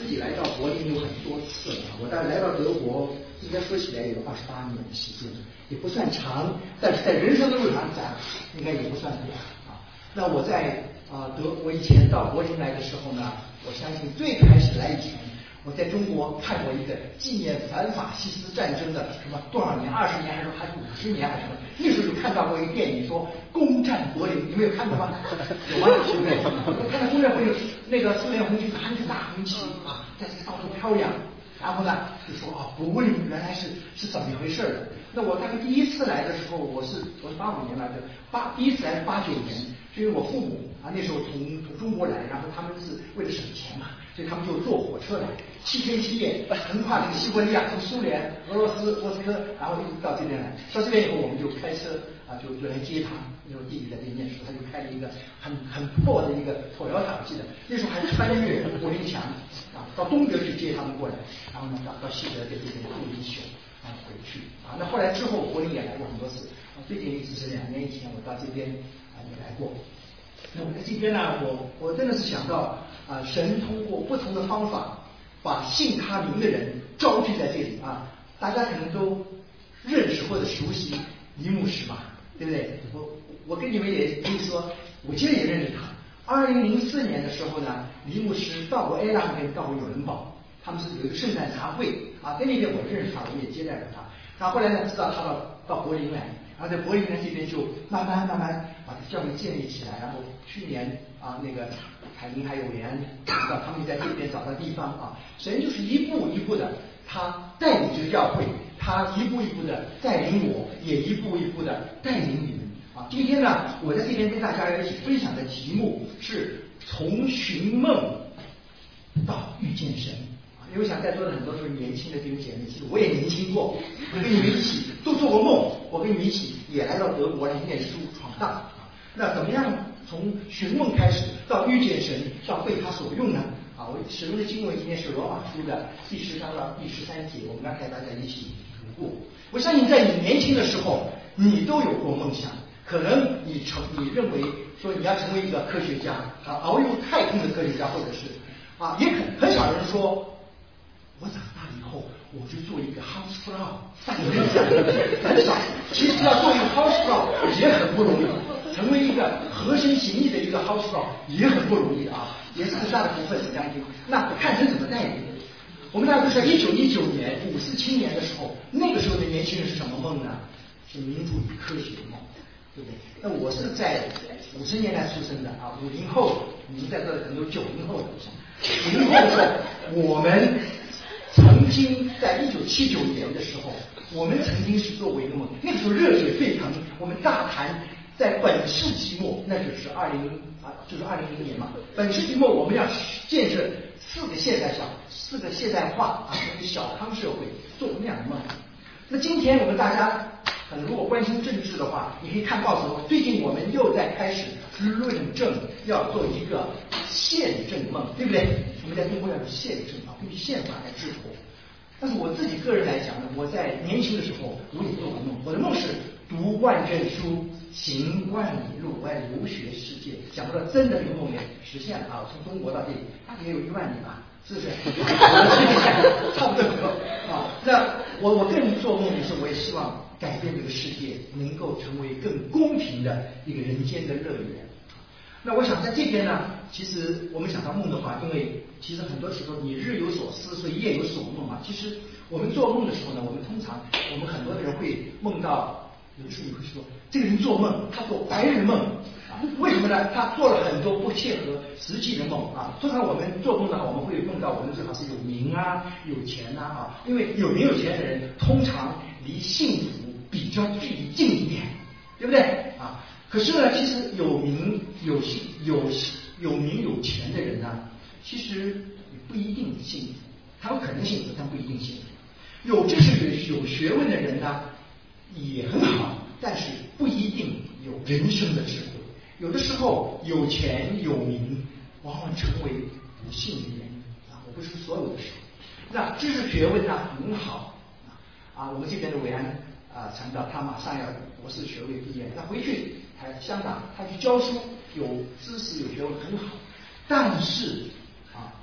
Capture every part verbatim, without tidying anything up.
自己来到柏林有很多次了，我大概来到德国，应该说起来有二十八年的时间，也不算长，但是在人生的路上讲，应该也不算短啊。那我在啊、呃、德，我以前到柏林来的时候呢，我相信最开始来以前，我在中国看过一个纪念反法西斯战争的什么多少年，二十年还是还是五十年还是什么，那时候就看到过一个电影说攻占柏林，你们有看过吗？有吗？对不对？我看到攻占柏林，那个苏联红军拿着大红旗啊，在这个到处飘扬。然后呢，就说啊，柏林原来是是怎么一回事的？那我大概第一次来的时候，我是我是八五年来的，八第一次来是八九年，是因为我父母啊那时候从从中国来，然后他们是为了省钱嘛，所以他们就坐火车来，七天七夜横跨这个西伯利亚，从苏联、俄罗斯、莫斯科，然后一直到这边来。到这边以后，我们就开车啊，就就来接他。那时候弟弟在这边念书，他就开了一个很很破的一个Toyota，我记得那时候还穿越柏林墙啊，到东德去接他们过来，然后呢到到西德这边住一宿啊回去啊。那后来之后柏林也来过很多次啊，最近一次是两年以前我到这边啊也来过。那我在这边呢，我我真的是想到啊，神通过不同的方法，把信他名的人招聚在这里啊。大家可能都认识或者熟悉黎牧师吧，对不对？我我跟你们也可以说，我其实也认识他。二零零四年的时候呢，黎牧师到过埃拉跟到过友伦堡，他们是有一个圣诞茶会啊，在那边我认识他，我也接待了他。然后后来呢，知道他到到柏林来。然后在柏林呢这边就慢慢慢慢把这教会建立起来，然后去年啊那个海宁还有委员到他们在这边找到地方啊，神就是一步一步的，他带领这个教会，他一步一步的带领我，也一步一步的带领你们啊。今天呢，我在这边跟大家一起分享的题目是从寻梦到遇见神。因为我想在座的很多都是年轻的弟兄姐妹，其实我也年轻过，我跟你们一起都做过梦，我跟你们一起也来到德国来念书闯荡。那怎么样从寻梦开始到遇见神，到被他所用呢？啊，我使用的经文今天是罗马书的第十章到第十三节，我们刚才大家一起读过。我相信在你年轻的时候，你都有过梦想，可能你成你认为说你要成为一个科学家啊，遨游太空的科学家，或者是啊，也很很少人说。我长大以后，我就做一个 housefrau， 散人家很少。其实要做一个 housefrau 也很不容易，成为一个合身行义的一个 housefrau 也很不容易啊，也是很大的福分。将军，那看神怎么带领。我们大家都在一九一九年五四青年的时候，那个时候的年轻人是什么梦呢？是民主与科学的梦，对不对？那我是在五十年代出生的啊，五零后，你们在这很多九零后的，五零后的时候，我们。曾经在一九七九年的时候，我们曾经是做过一个梦，那个时候热血沸腾，我们大谈在本世纪末，那就是二零啊，就是二零零年嘛。本世纪末我们要建设四个现代小，四个现代化啊，一个小康社会，做那样的梦。那今天我们大家可能如果关心政治的话，你可以看报纸，最近我们又在开始论证要做一个宪政梦，对不对？我们在中国要有宪政啊，根据宪法来治国。但是我自己个人来讲呢，我在年轻的时候我也做过梦，我的梦是读万卷书，行万里路，我要游学世界。想不到真的这个梦也实现了啊！从中国到这里，大概也有一万里吧，是不是？差不多啊。那我我更做梦的是，我也希望改变这个世界，能够成为更公平的一个人间的乐园。那我想在这边呢，其实我们想到梦的话，因为其实很多时候你日有所思，所以夜有所梦嘛。其实我们做梦的时候呢，我们通常我们很多的人会梦到，有的时候你会说，这个人做梦，他做白日梦啊，为什么呢？他做了很多不切合实际的梦啊。通常我们做梦的话，我们会梦到我们最好是有名啊、有钱呐 啊, 啊，因为有名有钱的人通常离幸福比较距离近一点，对不对啊？可是呢，其实有名有有有名有钱的人呢，其实也不一定幸福，他有可能幸福，但不一定幸福。有知识有学问的人呢，也很好，但是不一定有人生的智慧。有的时候有钱有名，往往成为不幸的原因啊！我不是所有的时候。那知识学问呢很好啊，我们这边的伟安啊强调，他马上要博士学位毕业，他回去他香港，他去教书，有知识有学问很好，但是啊，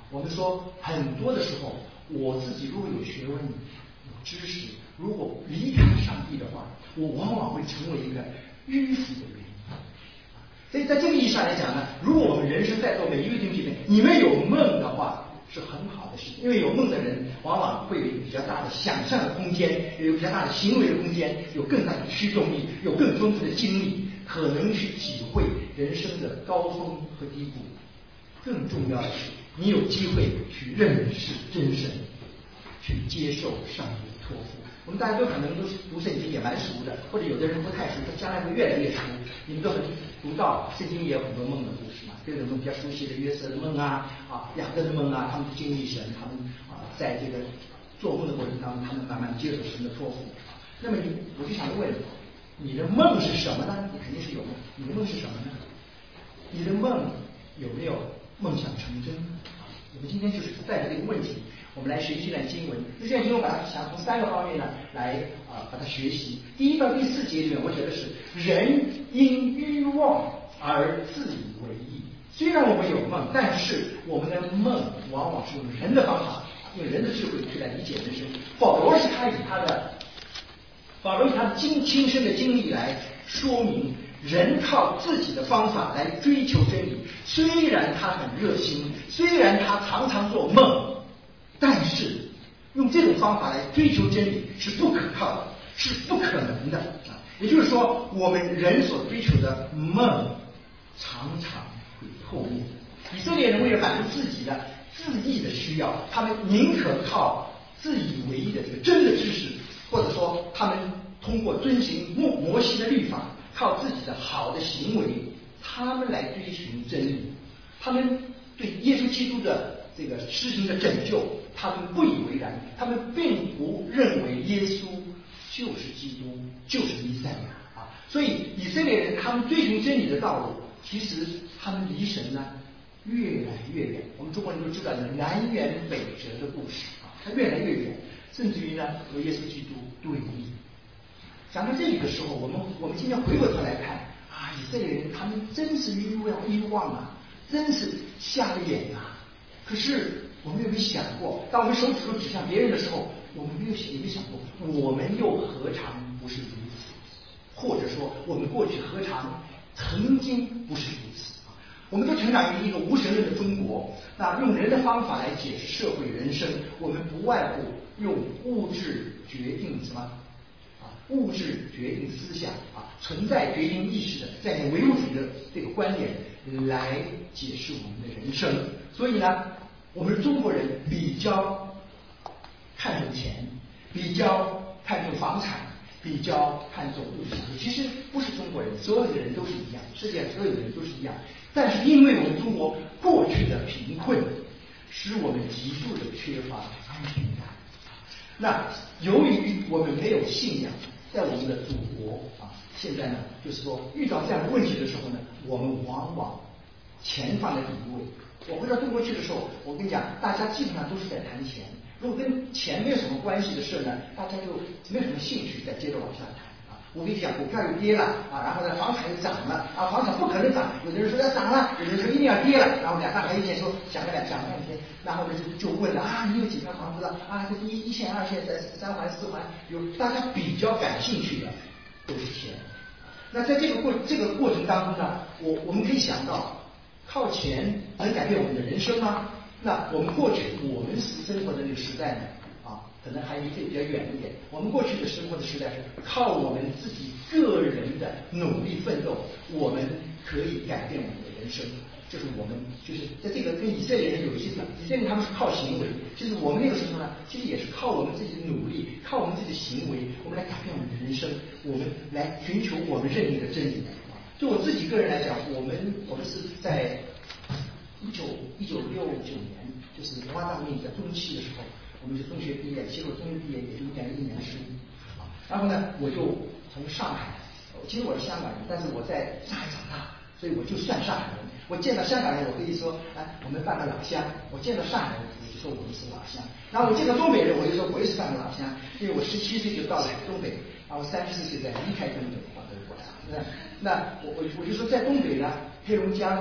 我们说很多的时候，我自己如果有学问、有知识，如果离开上帝的话，我往往会成为一个迂腐的人。所以在这个意义上来讲呢，如果我们人生在座每一位弟兄姐妹，你们有梦的话，是很好的事情，因为有梦的人往往会有比较大的想象的空间，有比较大的行为的空间，有更大的驱动力，有更丰富的经历，可能去体会人生的高峰和低谷。更重要的是，你有机会去认识真神，去接受上帝的托付。我们大家都可能都读圣经也蛮熟的，或者有的人不太熟，他将来会越来越熟。你们都很读到圣经也有很多梦的故事嘛，对我们比较熟悉的约瑟的梦啊，啊雅各的梦啊，他们经历神，他们啊在这个做梦的过程当中，他们慢慢接受神的托付。那么你，我就想问，你的梦是什么呢？你肯定是有梦，你的梦是什么呢？你的梦有没有梦想成真？我们今天就是带着这个问题，我们来学这段经文。这段经文把它想从三个方面呢来啊、呃、把它学习。第一到第四节里面，我觉得是人因欲望而自以为意。虽然我们有梦，但是我们的梦往往是用人的方法，用人的智慧去来理解人生。保罗是他以他的保罗以他的经亲身的经历来说明。人靠自己的方法来追求真理，虽然他很热心，虽然他常常做梦，但是用这种方法来追求真理是不可靠的，是不可能的啊！也就是说，我们人所追求的梦常常会破灭。以色列人为了满足自己的自义的需要，他们宁可靠自以为意的这个真的知识，或者说他们通过遵行摩摩西的律法，靠自己的好的行为，他们来追寻真理。他们对耶稣基督的这个施行的拯救，他们不以为然，他们并不认为耶稣就是基督，就是弥赛亚啊。所以以色列人他们追寻真理的道路，其实他们离神呢越来越远。我们中国人都知道南辕北辙的故事啊，他越来越远，甚至于呢和耶稣基督对立。讲到这里的时候，我们我们今天回过头来看啊，以色列人他们真是欲望欲望啊，真是瞎了眼啊。可是我们有没有想过，当我们手指头指向别人的时候，我们没有有没有想过，我们又何尝不是如此？或者说，我们过去何尝曾经不是如此啊？我们都成长于一个无神论的中国，那用人的方法来解释社会人生，我们不外乎用物质决定什么？物质决定思想啊，存在决定意识的概念，唯物主义的这个观点来解释我们的人生。所以呢，我们中国人比较看重钱，比较看重房产，比较看重物质。其实不是中国人，所有的人都是一样，世界上所有的人都是一样。但是因为我们中国过去的贫困，使我们极度的缺乏安全感。那由于我们没有信仰，在我们的祖国啊，现在呢，就是说遇到这样的问题的时候呢，我们往往钱放在第一位。我回到中国去的时候，我跟你讲，大家基本上都是在谈钱。如果跟钱没有什么关系的事呢，大家就没有什么兴趣再接着往下谈啊。我跟你讲，股票又跌了啊，然后呢，房产又涨了啊，房产不可能涨，有的人说要涨了，有的人说一定要跌了，然后两大家意见说讲了两讲了半天，然后呢就就问了啊，你有几套房子了啊？这一一线、二线、三三环、四环，有大家比较感兴趣的都是钱。那在这个过这个过程当中呢，我我们可以想到，靠钱能改变我们的人生吗？那我们过去我们生活的那个时代呢，啊，可能还离这比较远一点。我们过去的生活的时代是靠我们自己个人的努力奋斗，我们可以改变我们的人生。就是我们就是在这个跟以色列人有一些的，以色列人他们是靠行为，就是我们那个时候呢，其实也是靠我们自己的努力，靠我们自己的行为，我们来改变我们的人生，我们来寻求我们认定的真理。就我自己个人来讲，我们我们是在一九一九六九年，就是文化大革命在中期的时候，我们是中学毕业，结果中学毕业也就念了一年书啊。然后呢，我就从上海，其实我是香港人，但是我在上海长大，所以我就算上海人。我见到香港人，我可以说，哎，我们半个老乡；我见到上海人，我就说我们是老乡。然后我见到东北人，我就说我也是半个老乡，因为我十七岁就到了东北，然后三十四岁才离开东北到德国来。那那我我我就说在东北呢，黑龙江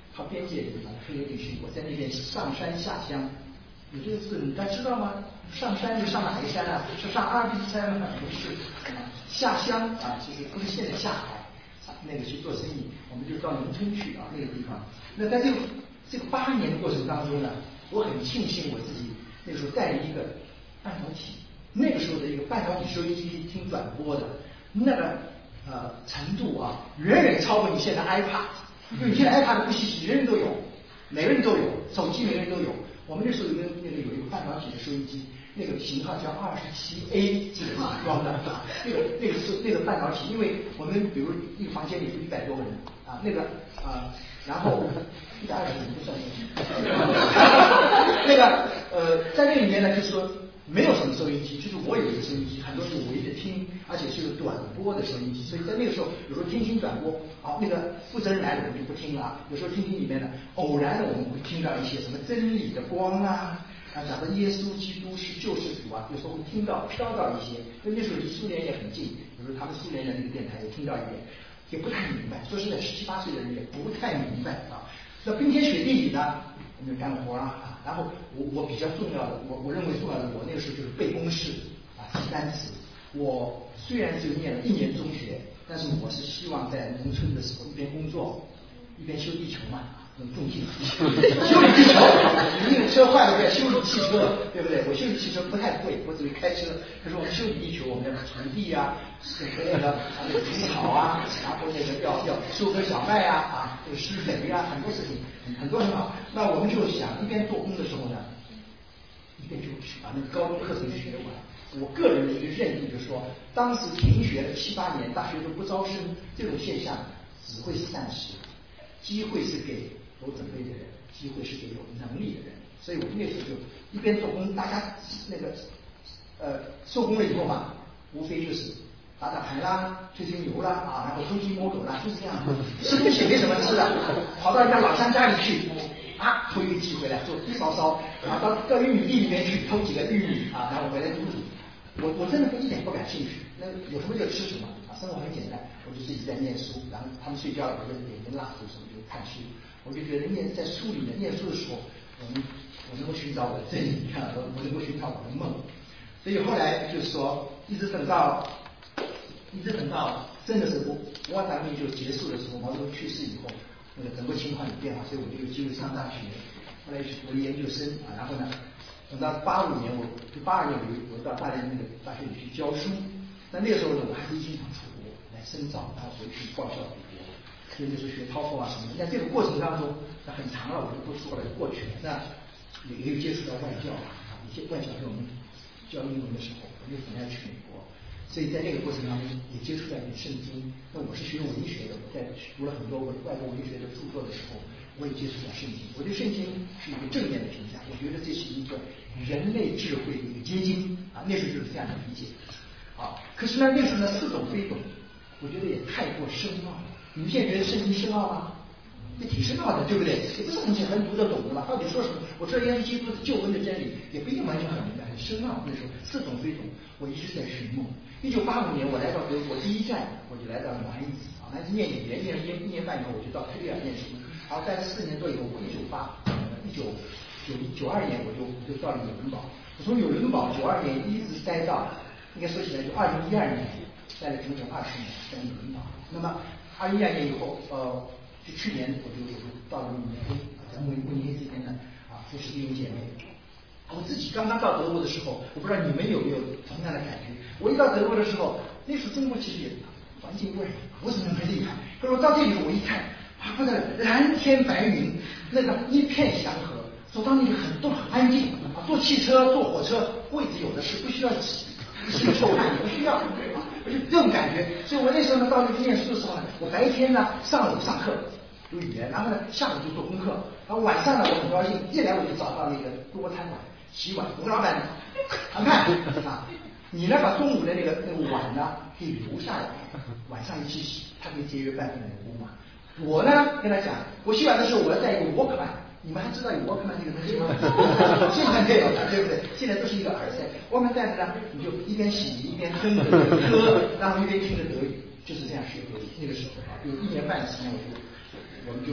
靠边界的地方，黑河地区，我在那边上山下乡。有这个字你大家知道吗？上山就上哪个山啊？是上阿尔卑斯山吗？不是。下乡啊，其实不是现在下海，那个去做生意，我们就到农村去啊，那个地方。那在这个这个八年的过程当中呢，我很庆幸我自己那时候带了一个半导体，那个时候的一个半导体收音机听转播的那个呃程度啊，远远超过你现在 iPad， 因为你现在 iPad 不稀奇，人人都有，每个人都有，手机每个人都有。我们那时候有个那个有一个半导体的收音机，那个型号叫二十七 A 这个装的啊，那个那个是那个半导体，因为我们比如一个房间里有一百多个人啊，那个啊，然后一百二十人不算进去，那个呃，在那里面呢，就是说没有什么收音机，就是我有一个收音机，很多是围着听，而且是有短波的收音机，所以在那个时候，有时候听听转播，好，那个负责人来了我们就不听了，有时候听听里面的，偶然的我们会听到一些什么真理的光啊，啊，讲到耶稣基督是救世主啊，有时候会听到飘到一些，因为那时候离苏联也很近，有时候他们苏联的那个电台也听到一点，也不太明白，说实在十七八岁的人也不太明白啊。那冰天雪地里呢，我们就干活啊。然后我我比较重要的，我我认为重要的，我那个时候就是背公式啊，记单词。我虽然只有念了一年中学，但是我是希望在农村的时候一边工作一边修地球嘛，很种地，修理地球。你那个车坏了不要修理汽车，对不对？我修理汽车不太会，我只会开车。可是我们修理地球，我们要锄地啊，这个那个那个除草啊，然后那个要要收割小麦啊啊，这个施肥啊，很多事情很很多很好。那我们就想一边做工的时候呢，一边就去把那个高中课程学完。我个人的一个认定就是说，当时停学了七八年，大学都不招生，这种现象只会是暂时，机会是给有准备的人，机会是给有能力的人。所以我们那时候就一边做工，大家那个呃收工了以后嘛，无非就是打打牌啦，吹吹牛啦啊，然后偷鸡摸狗啦，就是这样。吃东西没什么吃的，跑到人家老乡家里去啊，偷一个鸡回来做一烧烧，然后到到玉米地里面去偷几个玉米啊，然后回来煮煮。我我真的一点不感兴趣，那有什么就吃什么啊，生活很简单。我就自己在念书，然后他们睡觉了，我就点根蜡烛什么就看书。我就觉得念在书里面念书的时候，我们我能够寻找我的真理，看我我能够寻找我的梦。所以后来就是说，一直等到一直等到真的是文化大革命就结束的时候，毛泽东去世以后，那个整个情况有变化，所以我就有机会上大学，后来去读研究生啊，然后呢。等到八五年，我就八二年，我我到大连那个大学里去教书。那那个时候呢，我还是经常出国来深造，然后回去报效祖国。所以那时候学滔风啊什么的。在这个过程当中，那很长了，我就不说了，就过去了。那也也有接触到外教啊，一些外教给我们教英文的时候，我就本来要去美国，所以在那个过程当中也接触到一点圣经。那我是学文学的，我在读了很多文外国文学的著作的时候。我也接触到圣经，我对圣经是一个正面的评价，我觉得这是一个人类智慧的一个结晶啊，那时候就是这样的理解啊。可是呢，那时候呢似懂非懂，我觉得也太过深奥了。你们现在觉得圣经深奥吗？也挺深奥的，对不对？也不是很简单读得懂的嘛。到底说什么？我知道耶稣基督是救恩的真理，也不一定完全很明白，很深奥。那时候似懂非懂，我一直在寻梦。一九八五年我来到德国，第一站我就来到了莱茵啊，莱茵念语言，念了一年半以后，我就到推利尔念书。然后待了四年多以后，我一九八一九九九二年我就我就到了纽伦堡。我从纽伦堡九二年一直待到，应该说起来就二零一二年，待了整整二十年在纽伦堡。那么二零一二年以后，呃，就去年我就我就到了慕尼黑，在慕慕尼黑这边呢啊，服侍弟兄姐妹。我自己刚刚到德国的时候，我不知道你们有没有同样的感觉。我一到德国的时候，那时候中国其实也环境不是不是那么厉害，可是我到这里我一看。啊，不得蓝天白云，那个一片祥和，走到那里很都很安静啊。坐汽车、坐火车，位置有的是，不需要洗洗臭汗，也不需要啊，就这种感觉。所以我那时候呢，到那边念书的时候呢，我白天呢上午上课读语言，然后呢下午就做功课，然后晚上呢我很高兴，一来我就找到那个多餐馆洗碗，我跟老板谈判啊，你呢把中午的那个那个碗呢可以留下来，晚上一起洗，它可以节约半分的工嘛。我呢跟他讲，我洗碗的时候我要带一个 Walkman， 你们还知道有 Walkman 这个东西吗？现在没有了，对不对？现在都是一个耳塞 ，Walkman 带着呢，你就一边洗一边哼着歌，然后一边听着德语，就是这样学德语。那个时候啊，有一年半的时间，我就我们就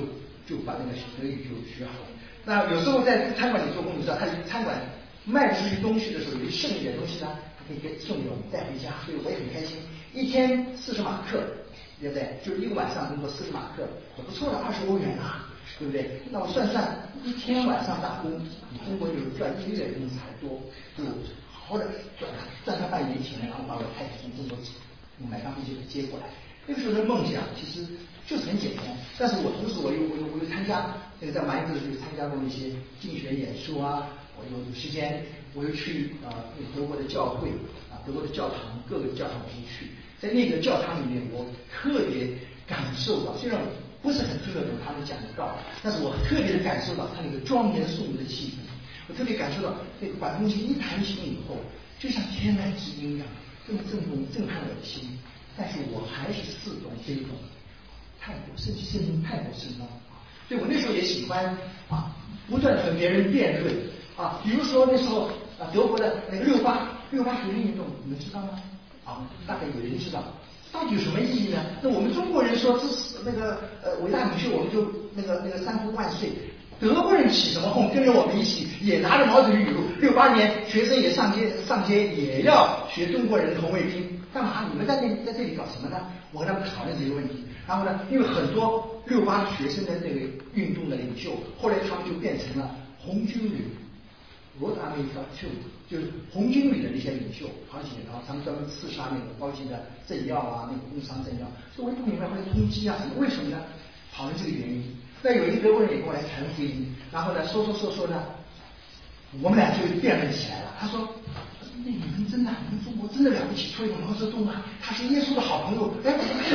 就把那个德语就学好了。那有时候在餐馆里做工，你知道，他餐馆卖出去东西的时候，有剩一点东西呢，他可以给送给我们带回家，所以我也很开心。一天四十马克，对不对？就一个晚上工作四十马克，可不错了，二十欧元啊，对不对？那我算算，一天晚上打工，比中国有赚一个月工资还多，就好好的赚赚他半年钱，然后把我太太从中国买张飞机接过来。那个时候的梦想其实就是很简单，但是我同时我又我又我又参加那个在马英九的时候参加过一些竞选演说啊，我有有时间我又去啊、呃、德国的教会啊德国的教堂各个教堂我都去，在那个教堂里面我特别感受到，虽然我不是很听得懂他们讲的道，但是我特别的感受到他那个庄严肃穆的气氛，我特别感受到那个把东西一弹琴以后，就像天籁之音一样，这么震动震撼我的心。但是我还是似懂非懂，太过声声音太过深奥啊！所以我那时候也喜欢啊，不断和别人辩论啊。比如说那时候啊，德国的那个六八六八学运运动，你们知道吗？啊，大概有人知道，到底有什么意义呢？那我们中国人说支持那个呃伟大领袖，我们就那个那个三呼万岁。德国人起什么哄，跟着我们一起也拿着毛主席语录，六八年学生也上街上街也要学中国人的红卫兵。干嘛？你们在那在这里搞什么呢？我跟他们讨论这个问题。然后呢，因为很多六八学生的这个运动的领袖，后来他们就变成了红军旅，罗达那个就就是红军旅的那些领袖，好几然后他们专门刺杀那个高级的政要啊，那个工商政要。所以我也不明白，后来通缉啊什么，为什么呢？讨论这个原因。那有一个德国人也跟我来谈福音，然后呢说说说说呢，我们俩就辩论起来了。他说。那你们真的，你们中国真的了不起，出一个毛泽东啊，他是耶稣的好朋友。哎，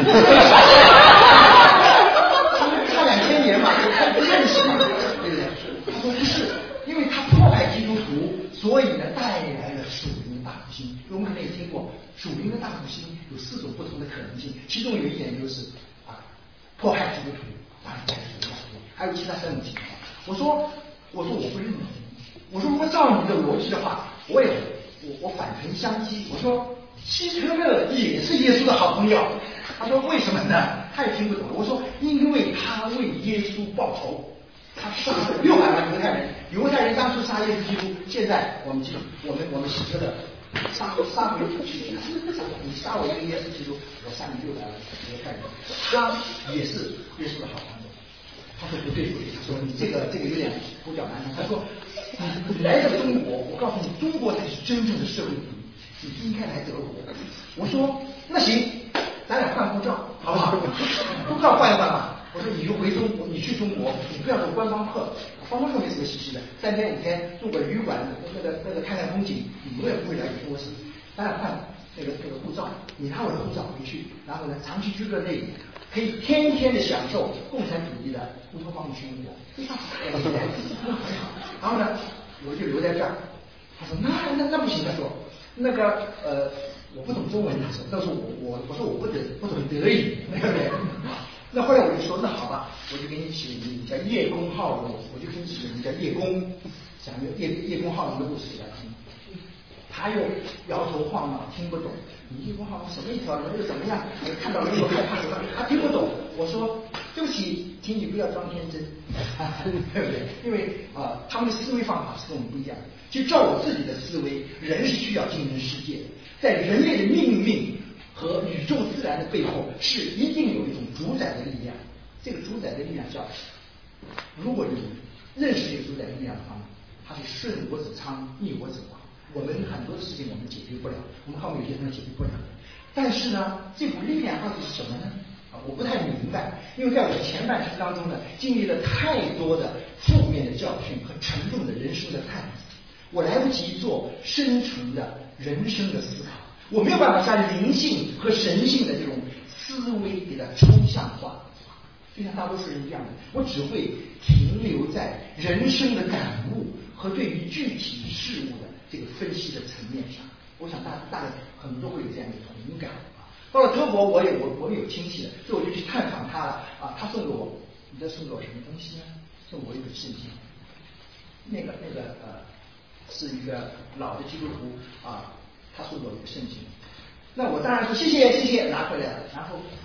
差两千年嘛，他不认识，对不对？他说不是，因为他迫害基督徒，所以呢带来了属灵的大复兴。我们可能也听过，属灵的大复兴有四种不同的可能性，其中有一点就是啊，迫害基督徒，当然带来属灵的大复兴，还有其他三种情况。我说，我说我不认同。我说如果照你的逻辑的话，我也。我我反唇相讥，我说希特勒也是耶稣的好朋友。他说为什么呢？他也听不懂。我说因为他为耶稣报仇，他杀了六百万犹太人，犹太人当初杀耶稣基督，现在我们基督我们我们希特勒杀杀回去，你杀我一个耶稣基督，我杀你六百万犹太人，他也是耶稣的好朋友。他说不对不对，他说你这个这个有点胡搅蛮缠。他说你来到中国，我告诉你，中国才是真正的社会主义，你不应该来德国。我说那行，咱俩换护照好不好？护照换一换吧。我说你就回中国，你去中国，你不要做观光客，观光客没什么稀奇的，三天五天住个旅馆，那个那个看看风景，你永远不会了解中国史。咱俩换那个那个护照，你拿我的护照回去，然后呢长期居住在那里，可以天天的享受共产主义的乌托邦的生活，非常好。然后呢，我就留在这儿。他说那那那不行，他说那个呃我不懂中文，他说，但是我我我说我不懂不懂德语，对不对？那后来我就说那好吧，我就给你起个名叫叶公好龙，我就给你起个名叫叶公，讲个叶叶公好龙的故事给他听。他又摇头晃脑听不懂，你叶公好龙什么意思啊？又怎么样？看到了又害怕，他听不懂。我说对不起，请你不要装天真，对不对？因为啊、呃，他们的思维方法是跟我们不一样的。其实照我自己的思维，人是需要竞争世界的，在人类的命运和宇宙自然的背后，是一定有一种主宰的力量。这个主宰的力量叫，如果你认识这个主宰的力量的话，它是顺我者昌，逆我者亡。我们很多的事情我们解决不了，我们靠有些东西解决不了。但是呢，这股力量到底是什么呢？啊，我不太明白，因为在我的前半生当中呢，经历了太多的负面的教训和沉重的人生的担子，我来不及做深层的人生的思考，我没有办法将灵性和神性的这种思维给它抽象化，就像大多数人这样的，我只会停留在人生的感悟和对于具体事物的这个分析的层面上。我想大大概很多会有这样的同感啊。到了德国，我也我我有亲戚的，所以我就去探访他了啊。他送给我，你知道送给我什么东西呢？送我一本圣经，那个那个呃，是一个老的基督徒啊，他送给我一个圣经。那我当然说谢谢谢谢，拿回来了。然后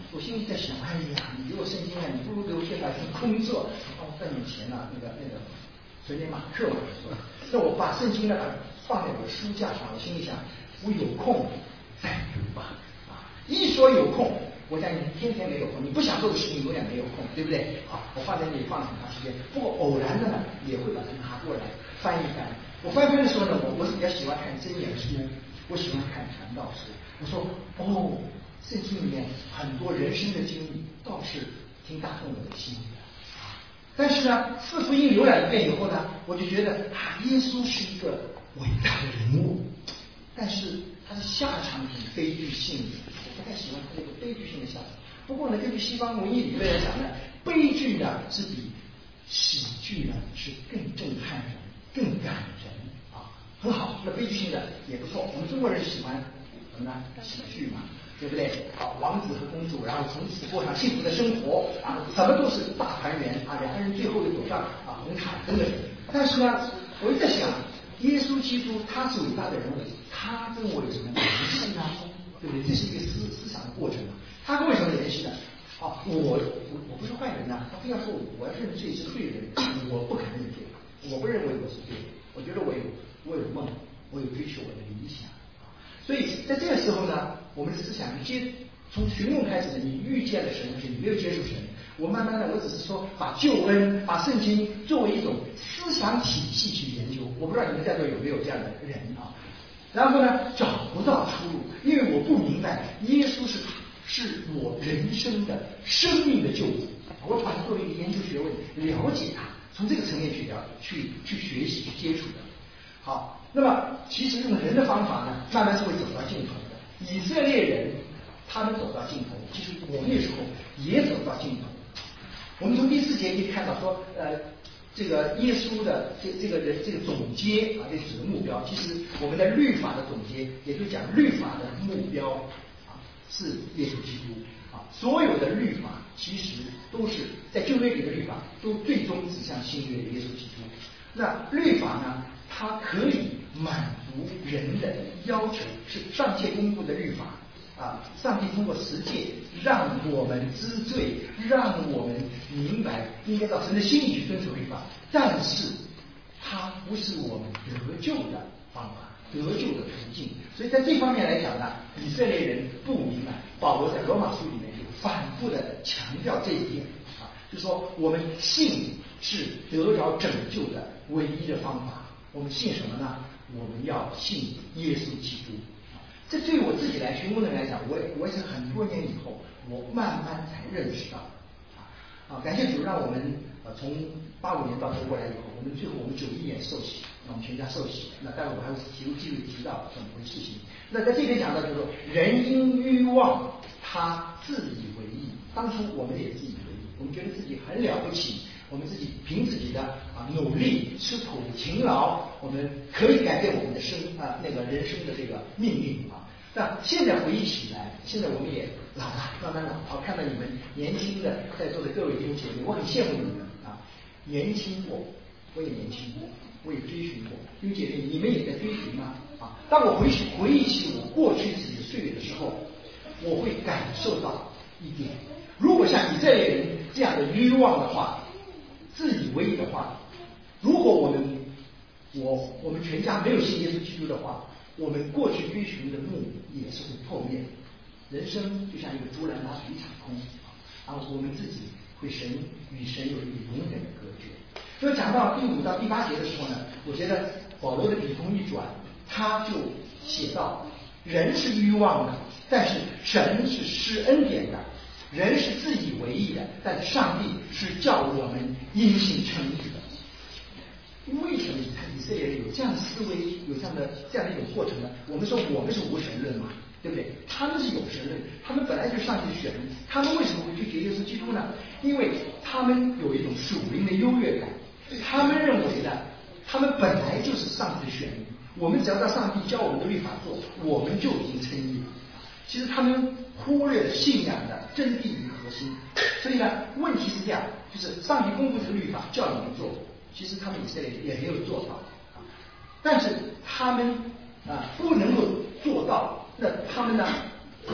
我心里在想，哎呀，你给我圣经啊，你不如给我现在份工作，帮我赚点钱啊，那个那个存点马克嘛，是吧？那我把圣经呢放在我的书架上，我心里想，我有空再读吧。啊，一说有空，我相信天天没有空，你不想做的事情永远没有空，对不对？啊，我放在那里放了很长时间，不过偶然的呢，也会把它拿过来翻一翻。我翻翻的时候呢，我我是比较喜欢看真言书，我喜欢看传道书。我说哦，圣经里面很多人生的经历倒是挺打动我的心的。但是呢，四福音浏览一遍以后呢，我就觉得啊，耶稣是一个伟大的人物，但是他的下场挺悲剧性的，我不太喜欢他这个悲剧性的下场。不过呢，根据西方文艺理论来讲呢，悲剧呢是比喜剧呢是更震撼人、更感人啊，很好。那悲剧性的也不错，我们中国人喜欢什么呢？喜剧嘛。对不对？啊，王子和公主，然后从此过上幸福的生活啊，什么都是大团圆啊，两个人最后又走上啊红毯等等。但是呢，我一直在想，耶稣基督他是伟大的人物，他跟我有什么联系呢？对不对？这是一个思思想的过程嘛。他跟我有什么联系呢？啊，我我我不是坏人呐、啊，他非要说我认罪是罪人，我不肯认罪，我不认为我是罪人，我觉得我有我有梦，我有追求我的理想。所以在这个时候呢，我们的思想接从寻梦开始的，你遇见了神，而且你没有接触神。我慢慢的，我只是说把救恩、把圣经作为一种思想体系去研究。我不知道你们在座有没有这样的人啊？然后呢，找不到出路，因为我不明白耶稣是是我人生的生命的救主。我把它作为一个研究学问，了解它，从这个层面去了去去学习、去接触的。好，那么其实用人的方法呢，慢慢是会走到尽头的。以色列人他们走到尽头，其实我们那时候也走到尽头。我们从第四节可以看到说，呃，这个耶稣的这这个人这个总结啊，这指的目标，其实我们的律法的总结，也就是讲律法的目标啊，是耶稣基督啊。所有的律法其实都是在旧约里的律法，都最终指向新约的耶稣基督。那律法呢？它可以满足人的要求，是上界公布的律法啊！上帝通过十诫让我们知罪，让我们明白应该到神的心里去遵守律法。但是，它不是我们得救的方法，得救的途径。所以在这方面来讲呢，以色列人不明白。保罗在罗马书里面就反复的强调这一点啊，就说我们信是得着拯救的唯一的方法。我们信什么呢？我们要信耶稣基督。这对我自己来询问的人来讲，我我也是很多年以后，我慢慢才认识到。啊，感谢主让我们呃从八五年到德国来以后，我们最后我们九一年受洗，那我们全家受洗。那待会我还会提继续提到怎么回事情。那在这边讲到就是说，人因欲望他自以为义。当初我们也自以为义，我们觉得自己很了不起。我们自己凭自己的啊努力、吃苦、勤劳，我们可以改变我们的生啊那个人生的这个命运啊。那现在回忆起来，现在我们也老了，慢慢老了。看到你们年轻的在座的各位弟兄姐妹，我很羡慕你们啊。年轻过，我也年轻过，我也追寻过。弟兄姐妹，你们也在追寻吗？啊，当我回去回忆起我过去自己的岁月的时候，我会感受到一点：如果像以色列人这样的欲望的话。自以为意的话，如果我们我我们全家没有信耶稣基督的话，我们过去追寻的路也是会破灭的。人生就像一个竹篮打水一场空啊，我们自己会神与神有一个永远的隔绝。所以讲到第五到第八节的时候呢，我觉得保罗的笔锋一转，他就写到：人是欲望的，但是神是施恩典的。人是自以为意的，但上帝是叫我们因信称义的。为什么你看以色列人有这样的思维，有这样的这样的一种过程呢？我们说我们是无神论嘛，对不对？他们是有神论，他们本来就是上帝的选民，他们为什么会拒绝耶稣基督呢？因为他们有一种属灵的优越感，他们认为呢，他们本来就是上帝的选民，我们只要照上帝教我们的律法做，我们就已经称义了。其实他们忽略了信仰的真谛与核心，所以呢，问题是这样，就是上帝公布这个律法叫你们做，其实他们以色列也没有做到，但是他们啊不能够做到，那他们呢，就是说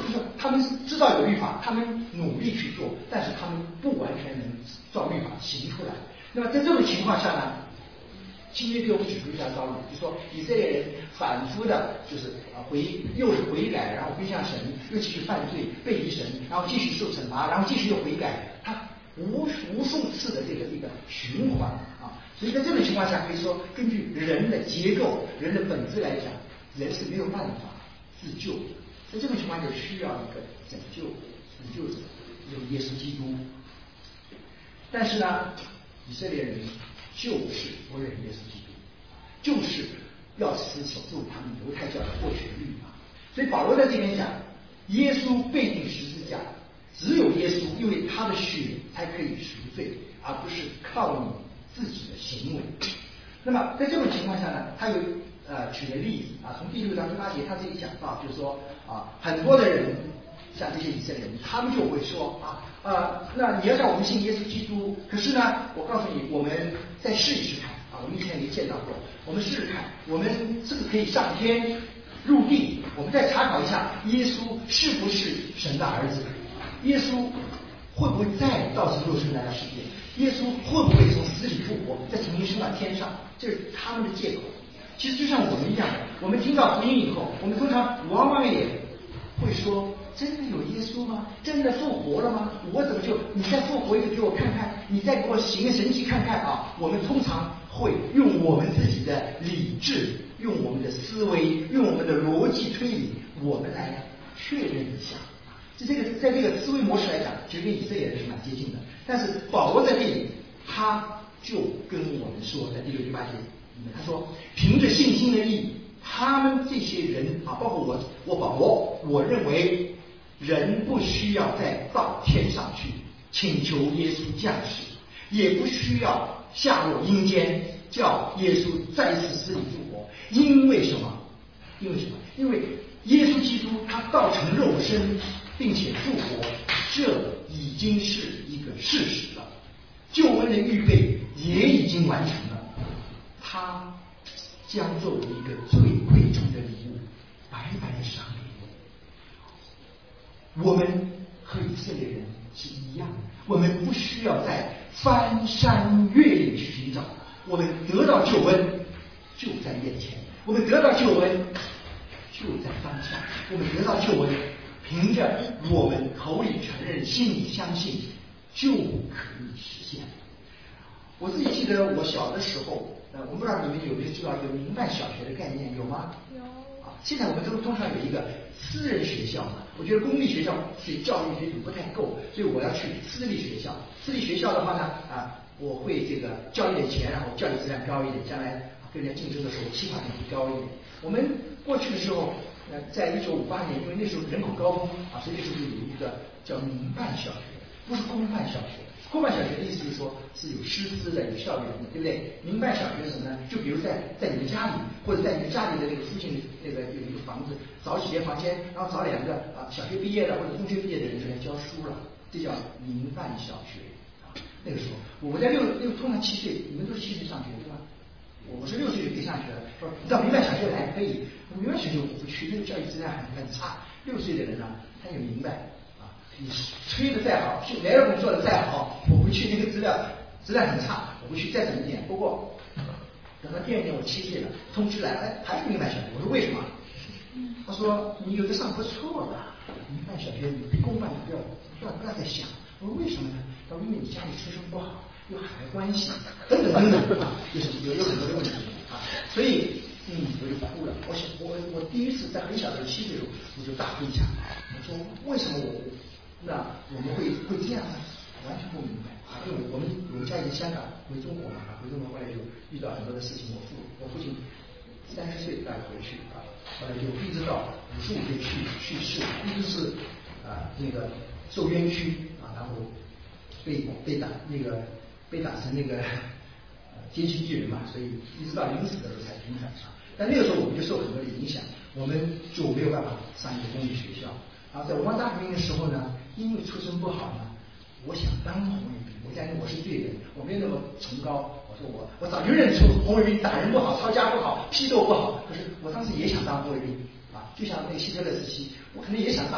他们知道有律法，他们努力去做，但是他们不完全能照律法行出来。那么在这种情况下呢，新约给我们指出一条道路，就是说以色列人反复的，就是啊回又是悔改，然后归向神，又继续犯罪背离神，然后继续受惩罚，然后继续又悔改，他无无数次的这个一个循环啊。所以在这种情况下，可以说根据人的结构、人的本质来讲，人是没有办法自救的。在这种情况下，需要一个拯救、拯救者，有耶稣基督。但是呢，以色列人就是不认耶稣基督，就是要死守住他们犹太教的过去的律法。所以保罗在这边讲，耶稣被钉十字架，只有耶稣，因为他的血才可以赎罪，而不是靠你自己的行为。那么在这种情况下呢，他有呃举个例子啊，从第六章第八节他这里讲到，就是说啊，很多的人像这些以色列人，他们就会说啊呃，那你要叫我们信耶稣基督，可是呢，我告诉你，我们再试一试看啊，我们以前没见到过，我们试试看，我们是不是可以上天入地，我们再查考一下耶稣是不是神的儿子，耶稣会不会再道成肉身来到世界？耶稣会不会从死里复活，再重新升到天上？这是他们的借口。其实就像我们一样，我们听到福音以后，我们通常往往也会说：真的有耶稣吗？真的复活了吗？我怎么就你再复活一个给我看看，你再给我行个神迹看看啊！我们通常会用我们自己的理智，用我们的思维，用我们的逻辑推理，我们来确认一下。就这个，在这个思维模式来讲，其实跟以色列人是蛮接近的。但是保罗在这里，他就跟我们说，在第六第八节里面，他说，凭着信心的义，他们这些人啊，包括我，我保罗，我认为人不需要再到天上去请求耶稣降世，也不需要下落阴间，叫耶稣再次死里复活。因为什么？因为什么？因为耶稣基督他道成肉身，并且复活，这已经是一个事实了。救恩的预备也已经完成了，他将作为一个最贵重的礼物，白白的赏给我。我们和以色列人是一样的，我们不需要再翻山越岭去寻找，我们得到救恩就在面前，我们得到救恩就在当下，我们得到救恩，凭着我们口里承认，心里相信，就可以实现。我自己记得我小的时候，呃，我不知道你们有没有知道一个民办小学的概念，有吗？有。啊，现在我们都通常有一个私人学校嘛，我觉得公立学校对教育水准不太够，所以我要去私立学校。私立学校的话呢，啊，我会这个交一点钱，然后教育质量高一点，将来跟人家竞争的时候起码能力高一点。我们过去的时候，呃，在一九五八年，因为那时候人口高峰啊，所以那时候有一个叫民办小学，不是公办小学。公办小学的意思是说是有师资的、有校园的，对不对？民办小学是什么呢？就比如在在你们家里，或者在你们家里的那个附近那个有一个房子，找几间房间，然后找两个啊小学毕业的或者中学毕业的人就来教书了，这叫民办小学啊。那个时候我在六六通常七岁，你们都是七岁上学对吧？我是六岁就可以上学了，说你到民办小学来可以，民办小学我不去，那个教育质量很很差。六岁的人呢，他也明白。你吹的再好，去来了工做的再好，我回去那个质量质量很差，我回去再等一点。不过等到第二年我七岁了，通知来，哎，还是民办小学。我说为什么？他说你有的上课错了，民办小学你比公办不要不要不要再想。我说为什么呢？他说因为你家里出身不好，有海外关系，等等等等啊，就是有有很多的问题啊，所以嗯我就哭了。我想我我第一次在很小的七岁的时候我就大哭一场，我说为什么我？那我们会会这样呢？完全不明白啊！因为我们我们家在香港回中国嘛，回中国后来就遇到很多的事情。我父我父亲三十岁带回去啊，后来就一直到五十五岁去去世，一直是啊那个受冤屈啊，然后被被打那个被打成那个呃阶级巨人嘛，所以一直到临死的时候才平反啊。但那个时候我们就受很多的影响，我们就没有办法上一个公立学校。啊，在文化大革命的时候呢，因为出身不好呢，我想当红卫兵，我相信我是罪人，我没有那么崇高。我说我我早就认出红卫兵打人不好，抄家不好，批斗不好。可是我当时也想当红卫兵啊，就像那个希特勒时期，我可能也想当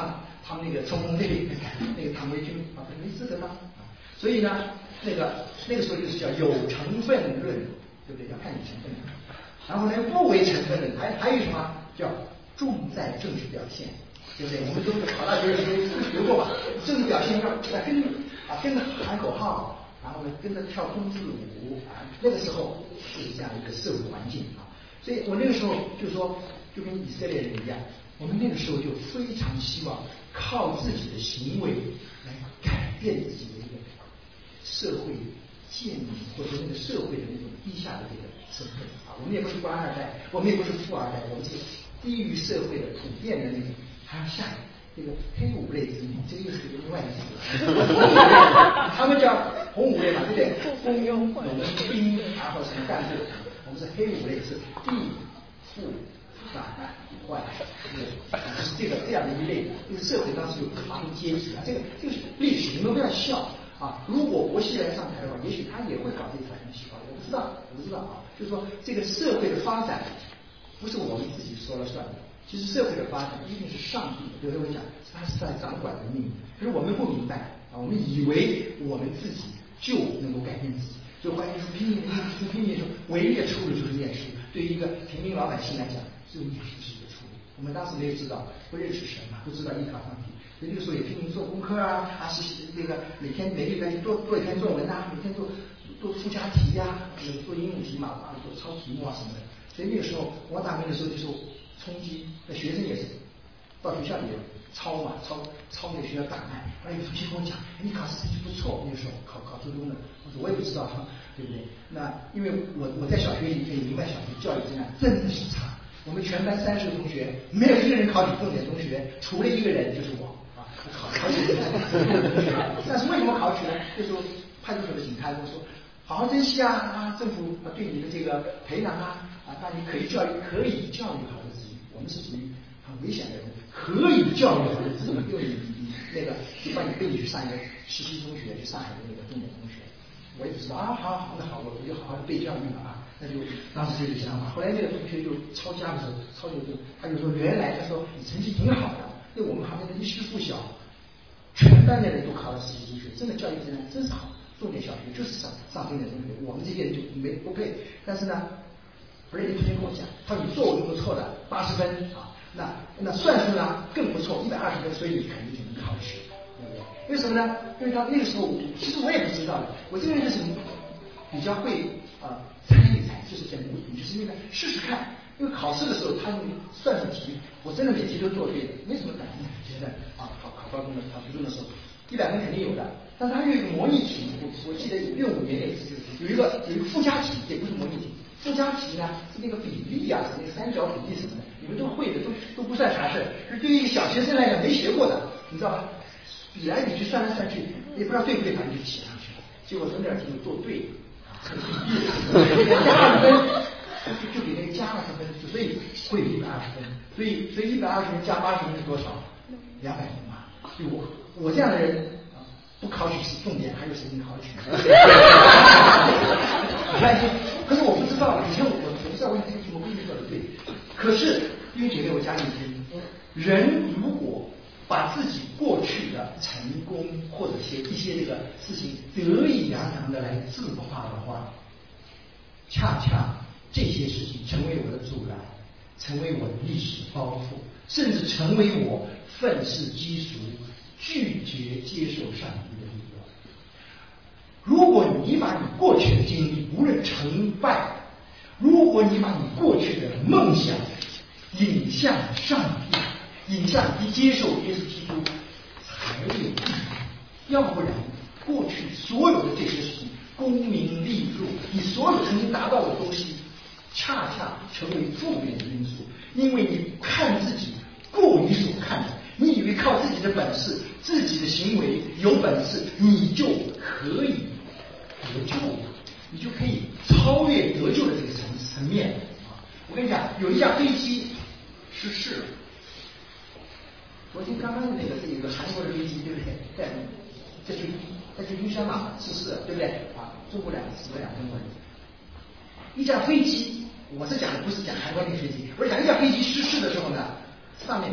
他们那个冲锋队那个唐维军啊，没资格当啊。所以呢，那个那个时候就是叫有成分论，对不对？要看你成分。然后呢，不为成分论，还还有什么叫重在政治表现，对不对？我们都是考大学的时候学过吧？政治表现要要跟啊跟着喊口号，然后呢跟着跳风之舞啊。那个时候是这样一个社会环境啊。所以我那个时候就说，就跟以色列人一样，我们那个时候就非常希望靠自己的行为来改变自己的一个社会建立，或者那个社会的那种低下的这个身份啊。我们也不是官二代，我们也不是富二代，我们是低于社会的普遍的那种，还要下这个黑五类子女，这个又是另外一个词。他们叫红五类嘛，对不对？工农兵，然后什么干部，我们是黑五类，是地富反坏恶，是这个这样的一类。这个社会当时有不同阶级啊，这个这个是历史，你们不要笑啊。如果薄熙来上台的话，也许他也会搞这一套东西啊，我不知道，我不知道啊。就是说，这个社会的发展不是我们自己说了算的。其实社会的发展一定是上帝的，对不对？我讲他是在掌管人民，可是我们不明白啊，我们以为我们自己就能够改变自己，所以换言之，拼命拼拼命说，唯一的出路就是念书。对于一个平民老百姓来讲，只有念书是一个出路。我们当时没有知道，不认识神嘛，不知道依靠上帝，所以那个时候也拼命做功课啊，啊是那个每天每个礼拜去做做一篇作文啊，每天做做附加题呀、啊，做英语题嘛，啊做抄题目啊什么的。所以那个时候王大明的时候就是冲击，那学生也是到学校里抄嘛，抄抄那个学校档案。后来有同学跟我讲，你考试成绩不错，那个时候考考初中的，我说我也不知道，对不对？那因为我我在小学里可以明白小学教育质量真的是差。我们全班三十个同学，没有一个人考取重点中学，除了一个人就是我啊，考考取了同学。但是为什么考取呢？那时候派出所的警察跟我说，好好珍惜啊啊，政府对你的这个培养啊啊，让你可以教育可以教育好的子女。我们是属于很危险的人，可以教育好的子女，因为你那个就把你背你去上一个实习中学，去上海的那个重点中学。我也不知道啊，好好那好，我我就好好的被教育了啊，那就当时这个想法。后来那个同学就抄家的时候，抄就就他就说，原来他说你成绩挺好的，因为我们旁边的一师附小，全班的人都考了实习中学，真的教育质量真是好。重点小学就是上上重点中学，我们这些人就没不配。但是呢，而且那同学跟我讲，他说你作文不错的八十分啊，那那算术呢更不错，一百二十分，所以你肯定就能考试。为什么呢？因为到那个时候，其实我也不知道的。我这个人就是比较会啊、呃、猜一猜，就是讲目的，就是因为试试看。因为考试的时候，他用算术题，我真的每题都做对的，没什么感觉的啊。考考高中的、考初中的时候，一百分肯定有的。但是它有一个模拟题，我我记得六五年那次就是有一个有一个附加题，也不是模拟题。附加题呢是那个比例啊，那个三角比例什么的，你们都会的，都都不算啥事。是对于一个小学生来讲没学过的，你知道吧？比来比去算来算去，也不知道对不对，反正就写上去了。结果整点题都做对，加二十分，就就给那个加二十分，所以会有一百二十分。所以所以一百二十分加八十分是多少？两百分嘛。就我我这样的人啊，不考取是重点，还有谁能考取？可是我不知道，以前我我不知道为什么规律做的对。可是因为姐妹，我讲给你听，人如果把自己过去的成功或者些一些这个事情得意洋洋的来自夸的话，恰恰这些事情成为我的阻拦，成为我的历史包袱，甚至成为我愤世嫉俗、拒绝接受上帝的理由。如果你把你过去的经历，无论成败，如果你把你过去的梦想引向上帝，引向你接受耶稣基督才有意义，要不然过去所有的这些事情，功名利禄，你所有曾经达到的东西，恰恰成为负面的因素，因为你看自己过于所看的，你以为靠自己的本事、自己的行为有本事，你就可以得救了，你就可以超越得救的这个层层面啊！我跟你讲，有一架飞机失事了。昨天刚刚的那个是一个韩国的飞机，对不对？在在去在去云山嘛失事了，对不对？啊，中国两死了两中国人。一架飞机，我是讲的不是讲韩国那个飞机，我是讲一架飞机失事的时候呢，上面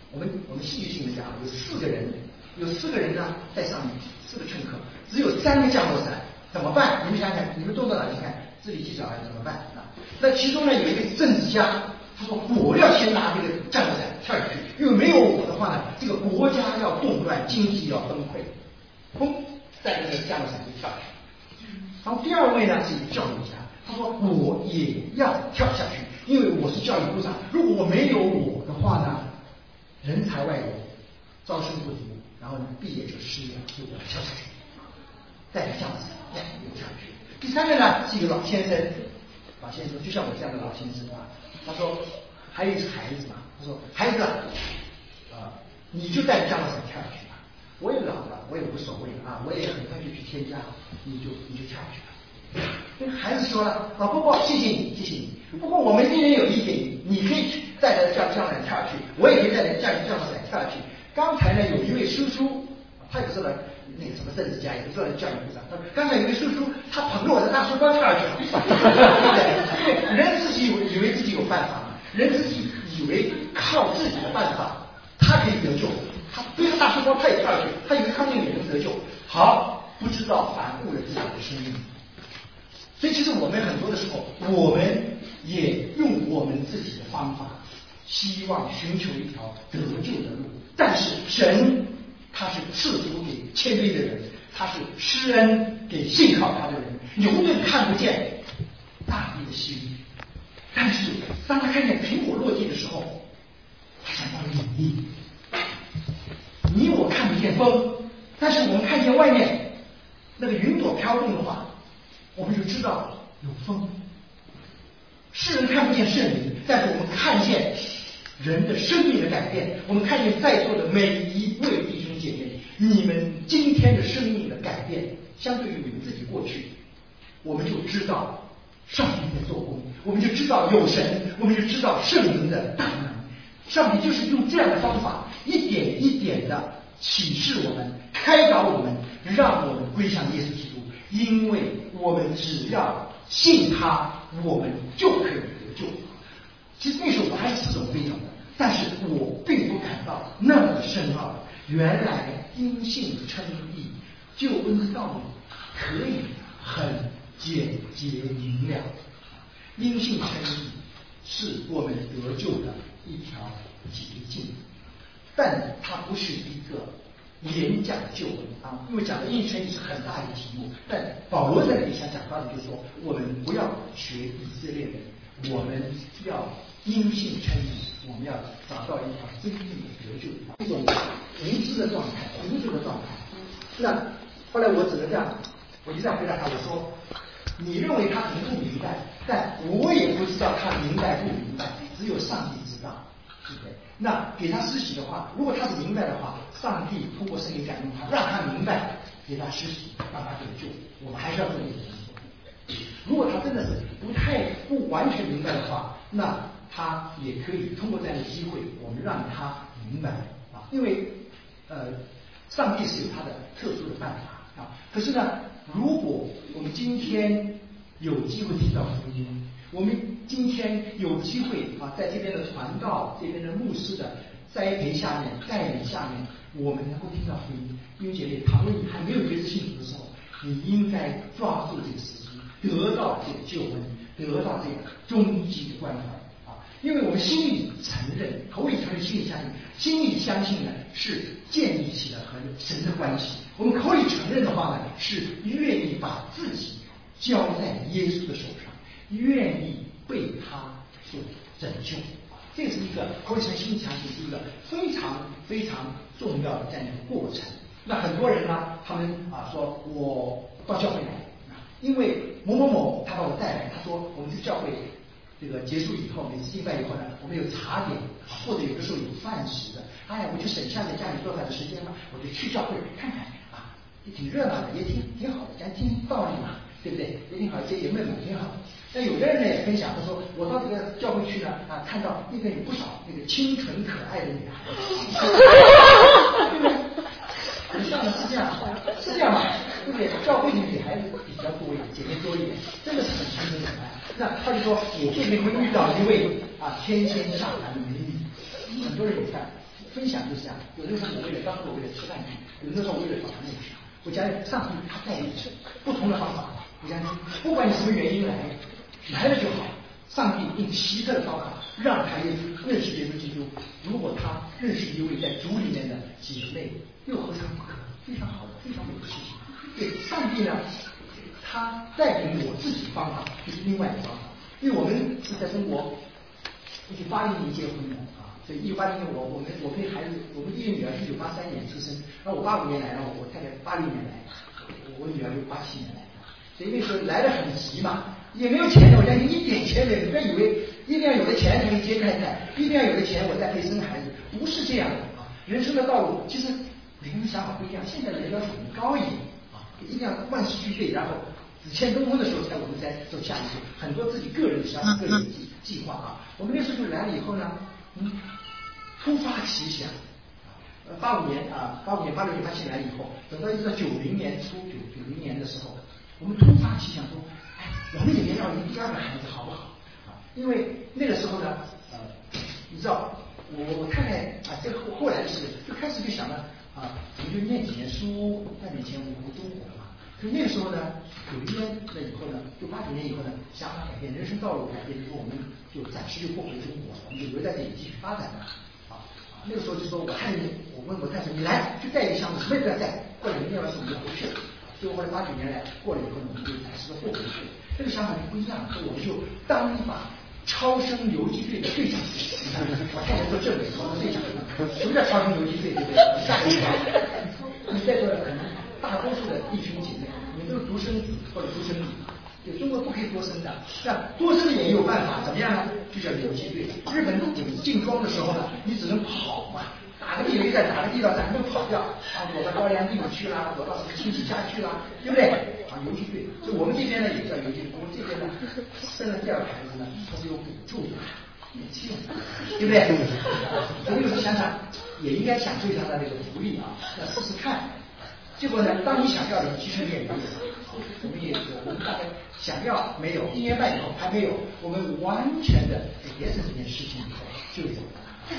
我们我们戏剧性的讲，有四个人，有四个人呢在上面，四个乘客，只有三个降落伞，怎么办？你们想想，你们动到哪里看？自己去找怎么办啊？那其中呢有一个政治家，他说我要先拿这个降落伞跳下去，因为没有我的话呢，这个国家要动乱，经济要崩溃。砰，在那个降落伞就跳下去。然后第二位呢是一个教育家，他说我也要跳下去，因为我是教育部长，如果我没有我的话呢，人才外流，招生不足，然后呢毕业就失业，就我要跳下去，带着降落伞呀又跳下去。第三个呢是一个老先生，老先生就像我这样的老先生啊，他说还有一个孩子嘛，他说孩子啊，呃，你就带着降落伞跳下去吧，我也老了，我也无所谓啊，我也很快就去添加，你就你就跳下去吧。那个孩子说了，老婆婆，谢谢你，谢谢你。不过我们一人有一点，你可以带着降降落伞跳下去，我也可以带着降降落伞跳下去。刚才呢有一位叔叔，他也是了那个什么政治家，也是做了教育部长。他说刚才有一位叔叔，他捧着我的大书包跳下去了。对不对？人自己以为以为自己有办法嘛，人自己以为靠自己的办法，他可以得救。他背着大书包，他也跳下去，他以为靠那个也能得救。好，不知道反误了自己的生命。所以其实我们很多的时候，我们也用我们自己的方法，希望寻求一条得救的路。但是神他是赐福给谦卑的人，他是施恩给信靠他的人。牛顿看不见大地的希律，但是当他看见苹果落地的时候，他想到引力。你我看不见风，但是我们看见外面那个云朵飘动的话，我们就知道有风。世人看不见圣灵，但是我们看见人的生命的改变。我们看见在座的每一位弟兄姐妹，你们今天的生命的改变，相对于你们自己过去，我们就知道上帝在做工，我们就知道有神，我们就知道圣灵的大能。上帝就是用这样的方法，一点一点的启示我们，开导我们，让我们归向耶稣基督。因为我们只要信他，我们就可以得救。其实那时候我还是似懂非懂的，但是我并不感到那么的深奥。原来因信称义，救恩的道理可以很简洁明了。因信称义是我们得救的一条捷径，但它不是一个廉价的救恩啊，因为讲的因信称义是很大一个题目。但保罗在这里想讲到的就是说，我们不要学以色列人，我们要因信称义，我们要找到一条真正的得救，一种无知的状态，无助的状态。那后来我只能这样，我就这样回答他，我说你认为他可能不明白，但我也不知道他明白不明白，只有上帝知道，对不对？那给他施洗的话，如果他是明白的话，上帝通过圣灵感动他，让他明白，给他施洗，让他得救。我们还是要做这个工作。如果他真的是不太不完全明白的话，那他也可以通过这样的机会，我们让他明白啊，因为呃，上帝是有他的特殊的办法啊。可是呢，如果我们今天有机会听到福音，我们今天有机会啊，在这边的传道、这边的牧师的栽培下面、带领下面，我们能够听到福音。弟兄姐妹，倘若你还没有决志信主的时候，你应该抓住这个时机，得到这个救恩，得到这个终极的关怀啊！因为我们心里承认，口里承认，心里相信，心里相信呢，是建立起了和神的关系。我们口里承认的话呢，是愿意把自己交在耶稣的手上，愿意被他所拯救。这是一个口里承认，心里相信，是一个非常非常重要的这样一个过程。那很多人呢，他们啊说我到教会来，因为某某某他把我带来，他说我们这教会这个结束以后，每次敬拜以后呢，我们有茶点，或者有的时候有饭食的。哎呀，我就省下在家里做饭的时间嘛，我就去教会看看啊，也挺热闹的，也挺挺好的，咱听道理嘛，对不对？也挺好，解解闷嘛，挺好的。那有的人呢也分享，他说我到这个教会去呢啊，看到那边有不少那个清纯可爱的女孩，对不对？很像的是这样，是这样嘛？对不对？教会的女孩子比较多一点，姐妹多一点，真的是很清纯可爱。那他就说，我这边会遇到一位啊天仙下凡的美女，很多人也看， 分享就是这样，有的时候我为了当时我为了吃饭去，有的时候我为了找那个啥，我家里上帝他带领不同的方法，你看不管你什么原因来，来了就好。上帝用奇特的方法让他耶稣认识耶稣基督。如果他认识一位在主里面的姐妹，又何尝不可？非常好的，非常美的事情。对，上帝呢，他带领我自己的方法就是另外一个方法。因为我们是在中国一九八零年结婚的啊，所以一九八零年我我们我跟孩子，我们第一个女儿是一九八三年出生，然后我八五年来，然后我太太八零年来，我女儿就八七年来的，所以那时候来得很急嘛。也没有钱的，我相信一点钱没有。不要以为一定要有了钱才能接太太，一定要有了钱我才可以生孩子，不是这样的啊！人生的道路其实每个人想法不一样，现在的人要求很高一点啊，一定要万事俱备，然后子欠东风的时候才我们才走下一步，很多自己个人的想法、个人的计计划啊。我们那时候就来了以后呢，嗯，突发奇想，呃，八五年啊，八五年、八六年、八七年来以后，等到一直到九零年初，九九零年的时候，我们突发奇想说。我们也要一个第二个孩子好不好啊？因为那个时候呢，呃，你知道，我我太太啊，这个后后来的事就开始就想了啊，我们就念几年书，半年前我们中国了嘛。可是那个时候呢，有一年了以后呢，就八九年以后呢，想法改变，人生道路改变，就说我们就暂时就不回中国了，我们就留在这里继续发展了啊。那个时候就说我看你，我问我太太，你来就带一个箱子，什么也不要带，过两年要是我们就回去了。最后后来八九年来过了以后呢，我们就暂时的货回去了。这个想法就不一样，所以我们就当一把超生游击队的队长。我太太做政委，我做队长。什么叫超生游击队？对不对？下一个，你在座的可能大多数的弟兄姐妹，你们都是独生子或者独生女，就中国不可以多生的，那多生的也有办法，怎么样呢？就叫游击队。日本有进庄的时候呢，你只能跑嘛。打个地雷战，打个地道战，都跑掉啊，躲到高粱地里去啦，躲到什么亲戚家去啦，对不对？啊，游击队。所以我们这边呢也叫游击队，我们这边呢生了第二个孩子呢，它是有补助的，免钱，对不对？所以有时候想想，也应该享受一下它这个福利啊，要试试看。结果呢，当你想要的，其实你也没有。我们也是，我们大概想要没有，一年半以后还没有，我们完全的节省这件事情以后就有了。第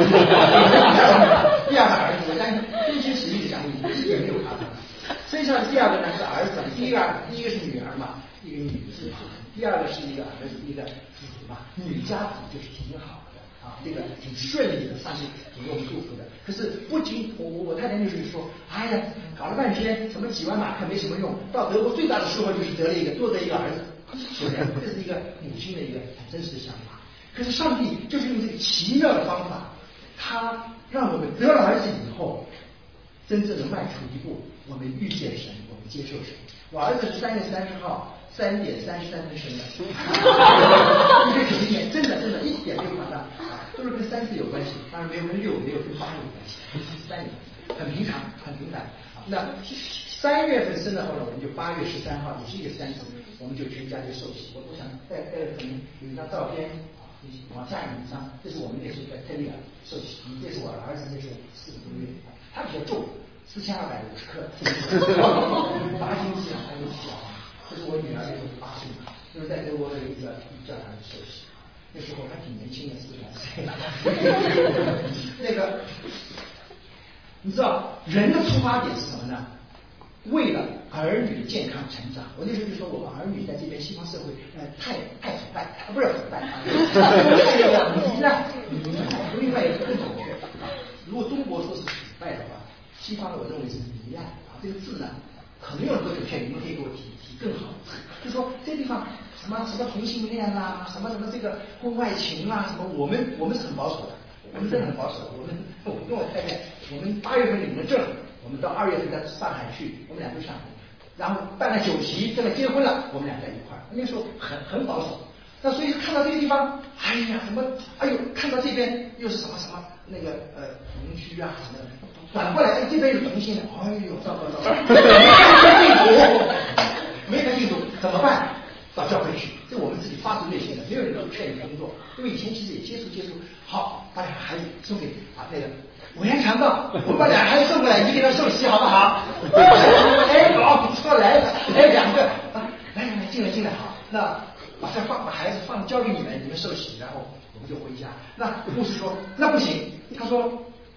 二个儿子，我相信真心实意的讲，你一点没有差别。生下的第二个呢是儿子，第一个第一个是女儿嘛，一个女字，第二个是一个儿子，一个子嘛，女家子就是挺好的啊，这个挺顺利的，上帝挺给我们祝福的。可是不仅我我我太太那时候说，哎呀，搞了半天什么几万马克没什么用，到德国最大的收获就是得了一个多得一个儿子，是不是？这是一个母亲的一个很真实的想法。可是上帝就是用这个奇妙的方法，他让我们得了儿子以后，真正的迈出一步，我们遇见神，我们接受神。我儿子是三月三十号三点三十三分生的，一九九一年，真的真的一点没有夸张啊，都是跟三字有关系，当然没有跟六，没有跟八有关系，三年很平常，很平凡啊。那三月份生的话呢，我们就八月十三号，也是一个三十，我们就全家就受洗。我我想带带着可能有一张照片。往下一张，这是我们那时候在特利尔受洗，这是我儿子那时候四个多月，他比较重，四千二百五十克，八斤几两，还有小。这是我女儿那时候八岁，就是在德国的一个教堂受洗，那时候还挺年轻的，四十来岁。那个，你知道人的出发点是什么呢？为了儿女的健康成长，我那时候就说我们儿女在这边西方社会，呃，太太腐败，啊，不是腐败啊，太要糜烂，糜烂，另外一个更准确啊。如果中国说是腐败的话，西方的我认为是糜烂啊。这个字呢，可能有很多准确，你们可以给我提提更好。就说这地方什么什么同性恋啦、啊，什么什么这个婚外情啊，什么我们我们是很保守的，我们真的很保守的。我们我跟我太太，我们八月份领了证。我们到二月份到上海去，我们俩就上海，然后办了酒席，真的结婚了，我们俩在一块儿。那时候很很保守，那所以看到这个地方，哎呀，什么，哎呦，看到这边又是什么什么那个呃同居啊什么的，反过来，哎，这边有同性的，哎呦，糟糕糟糕，没个病毒，没个病毒怎么办？到教会去，这我们自己发自内心的，没有人能劝你工作，因为以前其实也接触接触，好，把俩孩子送给啊那个。我先强调，我把俩孩子送过来，你给他受洗好不好？哎，好，不错，来了，哎，两个，啊，来来来，进来进来，好，那把这放把孩子放交给你们，你们受洗，然后我们就回家。那牧师说，那不行，他说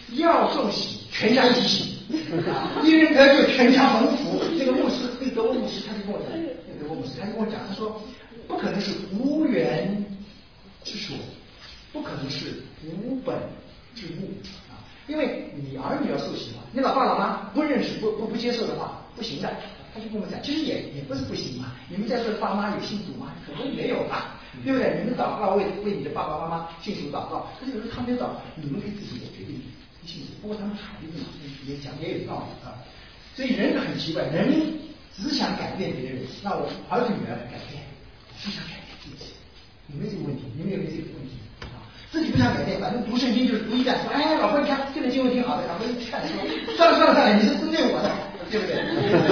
要受洗，全家一起洗，一人得救，全家蒙福。那个牧师，那个德国牧师，他就跟我讲，那个德国牧师，他就跟我讲，他说，不可能是无源之说，不可能是无本之物啊，因为你儿女要受洗嘛，你老爸老妈不认识、不不不接受的话，不行的。他就跟我们讲，其实也也不是不行嘛。你们在座的爸妈有信主吗？可能没有吧，对不对？你们祷告为为你的爸爸妈妈信主祷告，可是有时候他们祷告，你们可以自己也决定信主。不过他们孩子也讲也有道理啊。所以人很奇怪，人只想改变别人，那我儿子女儿改变，只想改变自己。你们这个问题，你们有没有这个问题啊？自己不想改变，反正读圣经就是读一段，说哎，老婆你看这个经文挺好的，老婆一看说，算了算了算了，你是针对我的。对不对？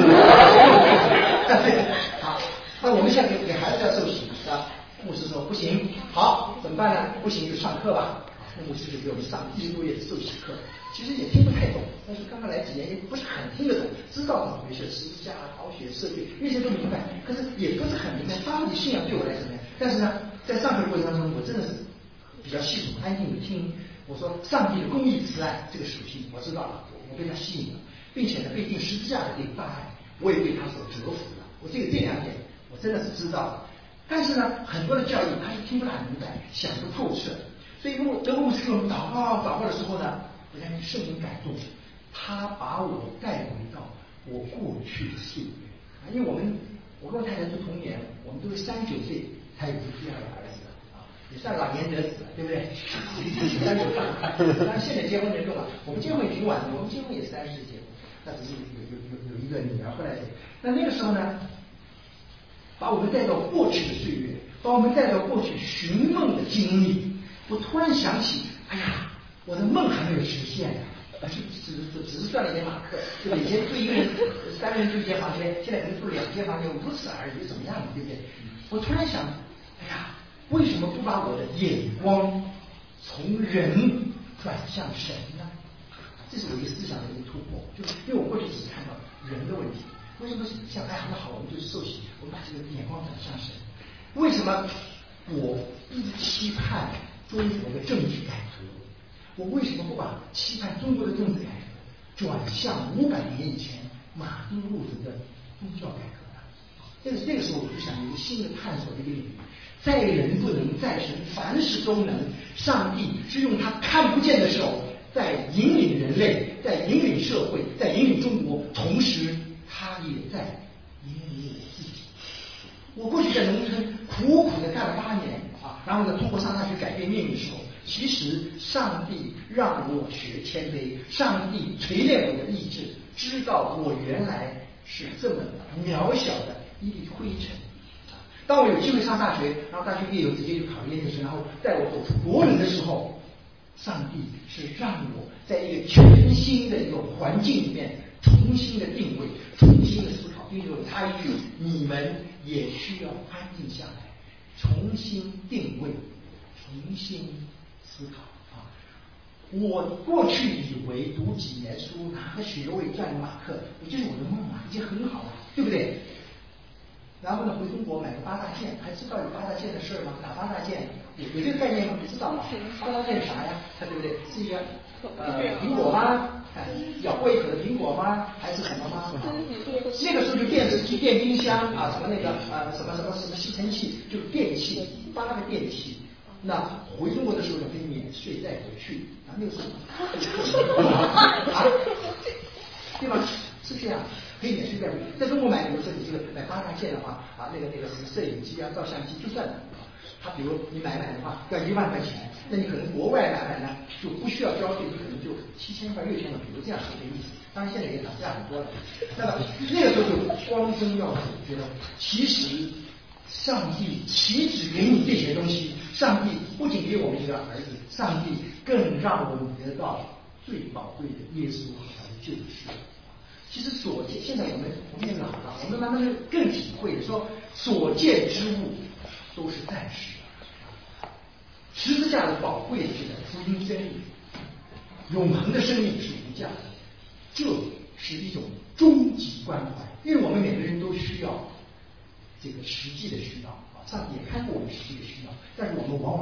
好，那我们现在给给孩子要受洗是吧？牧师说不行，好，怎么办呢？不行就上课吧。那牧师就给我们上一个多月的受洗课，其实也听不太懂，但是刚刚来几年也不是很听得懂，知道怎么回事，十字架、逃学、赦罪那些都明白，可是也不是很明白到底信仰对我来怎么样。但是呢，在上课的过程当中，我真的是比较系统、安静的听。我说上帝的公义慈爱这个属性我知道了，我被他吸引了。并且呢，被钉十字架的这个大爱，我也被他所折服了。我这个这两点，我真的是知道的。但是呢，很多的教义他是听不大明白，想不透彻。所以，如果德国牧师给我们祷告祷告的时候呢，我在那圣灵感动，他把我带回到我过去的岁月啊。因为我们，我跟我太太是同年，我们都是三十九岁才有第二个儿子的啊，也算老年得子了，对不对？三十九算快，当然现在结婚人多了，我们结婚也挺晚的，我们结婚也三十结婚。那只是有有有有一个女儿后来，那那个时候呢，把我们带到过去的岁月，把我们带到过去寻梦的经历。我突然想起，哎呀，我的梦还没有实现呢，而是只只只是赚了一点马克，对吧？以前住一个人三个人住一间房间，现在可能住两间房间，如此而已，怎么样，对不对？我突然想，哎呀，为什么不把我的眼光从人转向神呢？这是我一个思想的一个突破，就是因为我过去只是看到人的问题，为什么像哎呀那好，我们就是受洗，我们把这个眼光转向神？为什么我一直期盼中国的政治改革？我为什么不把期盼中国的政治改革转向五百年以前马丁路德的宗教改革呢？这个这个时候我就想有一个新的探索的一个领域。在人不能，在神凡事都能。上帝是用他看不见的手在引领人类，在引领社会，在引领中国，同时他也在引领我自己。我过去在农村苦苦的干了八年啊，然后呢，通过上大学改变命运的时候，其实上帝让我学谦卑，上帝锤炼我的意志，知道我原来是这么渺小的一粒灰尘。当我有机会上大学，然后大学毕业直接就考研究生，然后带我走出国门的时候，上帝是让我在一个全新的一个环境里面重新的定位，重新的思考。因为他一句，你们也需要安静下来，重新定位，重新思考啊！我过去以为读几年书，拿个学位，赚个马克，不就是我的梦啊，已经很好了，对不对？然后呢，回中国买个八大件，还知道有八大件的事吗？哪八大件？有有这个概念吗？不知道吗？八大件啥呀？它对不对？是一个呃苹果吗？哎，咬过一口的苹果吗？还是什么吗？那个时候就电视机、电冰箱啊，什么那个呃什么什么什么吸尘器，就是电器，八个电器。那回中国的时候呢，可以免税带回去，啊，那个时候啊，对吧？是这样。可以免税带回去，在中国买，比如说你这个买八大件的话，啊，那个那个什么摄影机啊、照相机就算了。他比如你买买的话要一万块钱，那你可能国外买买呢就不需要交税，你可能就七千块、六千块，比如这样一个意思。当然现在也涨价很多了。那么那个时候就光宗耀祖，觉得其实上帝岂止给你这些东西，上帝不仅给我们一个儿子，上帝更让我们得到最宝贵的耶稣和他的救赎。其实所见，现在我们我们也老了，我们慢慢的更体会说，所见之物都是暂时的。十字架的宝贵的是福音真理，永恒的生命是无价的，这是一种终极关怀，因为我们每个人都需要这个实际的需要啊，上帝也看过我们实际的需要，但是我们往往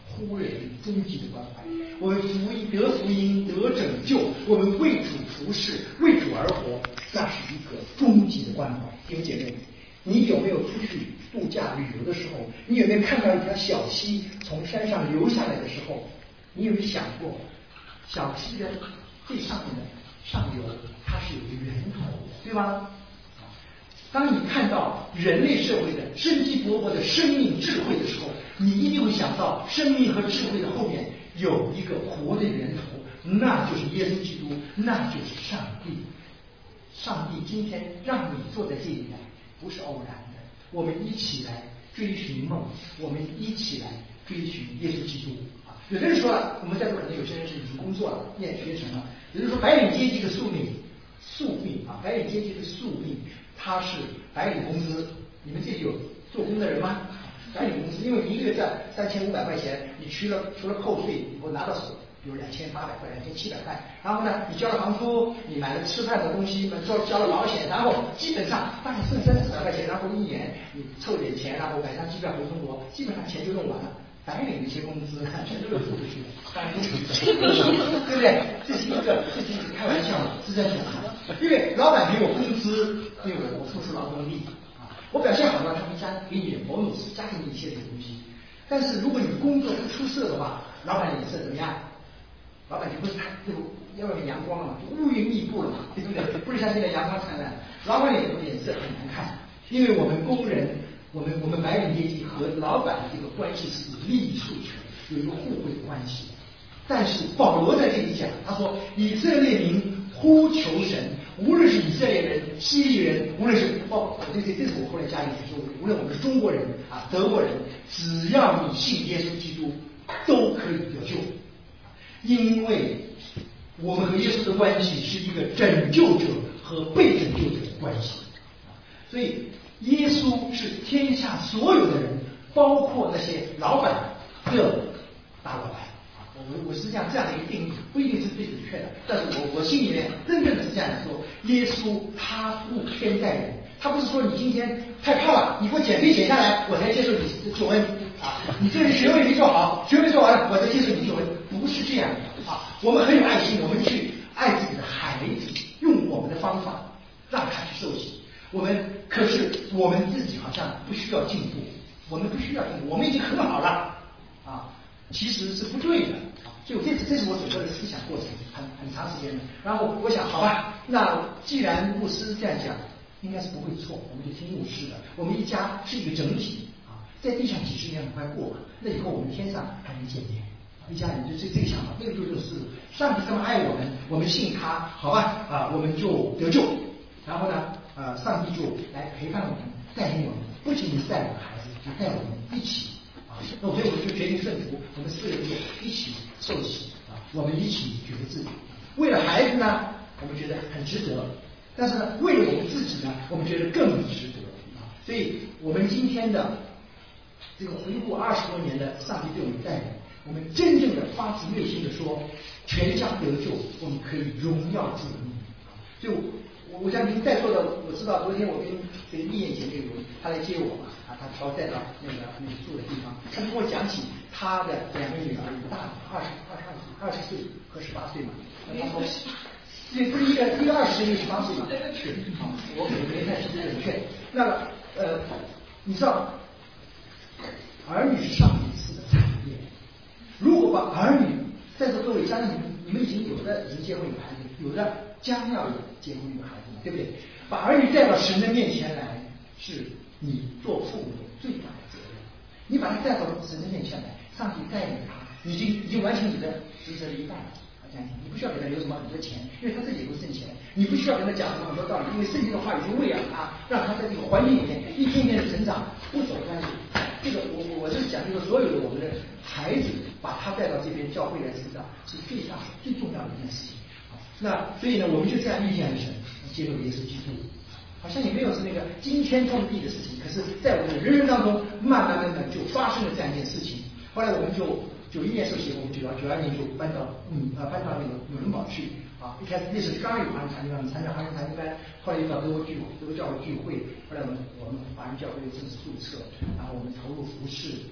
忽略了终极的关怀。我们福音得福音得拯救，我们为主服侍，为主而活，那是一个终极的关怀。弟兄姐妹，你有没有出去度假旅游的时候，你有没有看到一条小溪从山上流下来的时候，你有没有想过，小溪的最上面的上游它是有一个源头的，对吧？当你看到人类社会的生机勃勃的生命智慧的时候，你一定会想到生命和智慧的后面有一个活的源头，那就是耶稣基督，那就是上帝。上帝今天让你坐在这里来，不是偶然的。我们一起来追寻梦，我们一起来追寻耶稣基督啊！有的人说了，我们在座可能有些人是已经工作了，念学成了。有人说白领阶级的宿命，宿命啊，白领阶级的宿命。他是白领工资，你们这里有做工的人吗？白领工资，因为你一个月赚三千五百块钱，你除了除了扣税以后拿到手，比如两千八百块、两千七百块，然后呢，你交了房租，你买了吃饭的东西，交交了保险，然后基本上大概剩三四百块钱，然后一年你凑点钱，然后买张机票回中国，基本上钱就用完了。白领的一些工资全都是付出去的，当然都是对不对？这是一个，这是一个开玩笑，是在讲的。因为老板给我工资，因为我我付出劳动力啊，我表现好了，他们加给你点 bonus， 加给你一些这个东西。但是如果你工作不出色的话，老板脸色怎么样？老板就不是他就要有阳光了嘛，就乌云密布了嘛，对不对？不是像现在阳光灿烂，老板脸脸色很难看，因为我们工人。我们我们白领阶级和老板的这个关系是利益诉求，有一个互惠的关系。但是保罗在这里讲，他说以色列民呼求神，无论是以色列人、希利人，无论是包括这这这是我后来加进去说，无论我们是中国人啊、德国人，只要你信耶稣基督，都可以得救，因为我们和耶稣的关系是一个拯救者和被拯救者的关系，所以。耶稣是天下所有的人，包括那些老板的大老板。我我是这样这样的一个定义，不一定是最准确的，但是我我心里面真正的是这样说：耶稣他不偏待人，他不是说你今天太胖了，你给我减肥减下来，我才接受你的救恩啊！你这人学位没做好，学位做完了，我才接受你救恩，不是这样的啊！我们很有爱心，我们去爱自己的孩子，用我们的方法让他去受洗。我们可是我们自己好像不需要进步，我们不需要进步，我们已经很好了啊，其实是不对的啊。所以这是这是我整个的思想过程，很很长时间的。然后我想，好吧，那既然牧师这样讲，应该是不会错，我们就听牧师的。我们一家是一个整体啊，在地上几十年很快过了，那以后我们天上还能见面。一家人就这这个想法，那个就是上帝这么爱我们，我们信他，好吧啊，我们就得救。然后呢？呃，上帝就来陪伴我们，带领我们，不仅仅是带我们孩子，也带我们一起啊。那所以我就决定顺服，我们四个人一起受洗啊，我们一起觉得自己为了孩子呢，我们觉得很值得；但是呢，为了我们自己呢，我们觉得更值得啊。所以我们今天的这个回顾二十多年的上帝对我们带领，我们真正的发自内心的说，全家得救，我们可以荣耀主的名啊。所以我。我相信在座的，我知道昨天我跟这个丽艳姐妹有，她来接我嘛，啊，她把我带到那个那个住的地方，她就跟我讲起她的两个女儿，一个大的二十二十二十岁和十八岁嘛，她说，对，不是一个一个二十岁，一个十八岁嘛，是啊，我可能没太准确。那个呃，你知道，儿女是上帝赐的产业，如果把儿女在座各位，相信你们你们已经有的已经结婚有孩子，有的将要有结婚有孩子。对不对？把儿女带到神的面前来，是你做父母最大的责任。你把他带到神的面前来，上帝带领他，已经已经完成你的职责的一半了。相信你不需要给他留什么很多钱，因为他自己也不挣钱。你不需要跟他讲什么很多道理，因为圣经的话已经喂养他，让他在这个环境里面一天天的成长，不走弯路。这个我我我是讲，就是所有的我们的孩子，把他带到这边教会来成长，是最大最重要的一件事情。那所以呢，我们就这样遇见了神，接受耶稣基督，好像也没有是那个惊天动地的事情，可是在我们的人生当中，慢慢慢慢就发生了这样一件事情。后来我们就九一年受洗，我们九二九二年就搬到嗯啊搬到那个纽伦堡去啊。一开始那是刚有华人禅经班，参加华人禅经班，后来又到德国聚德国教会聚会，后来我们我们华人教会又正式注册，然后我们投入服事啊，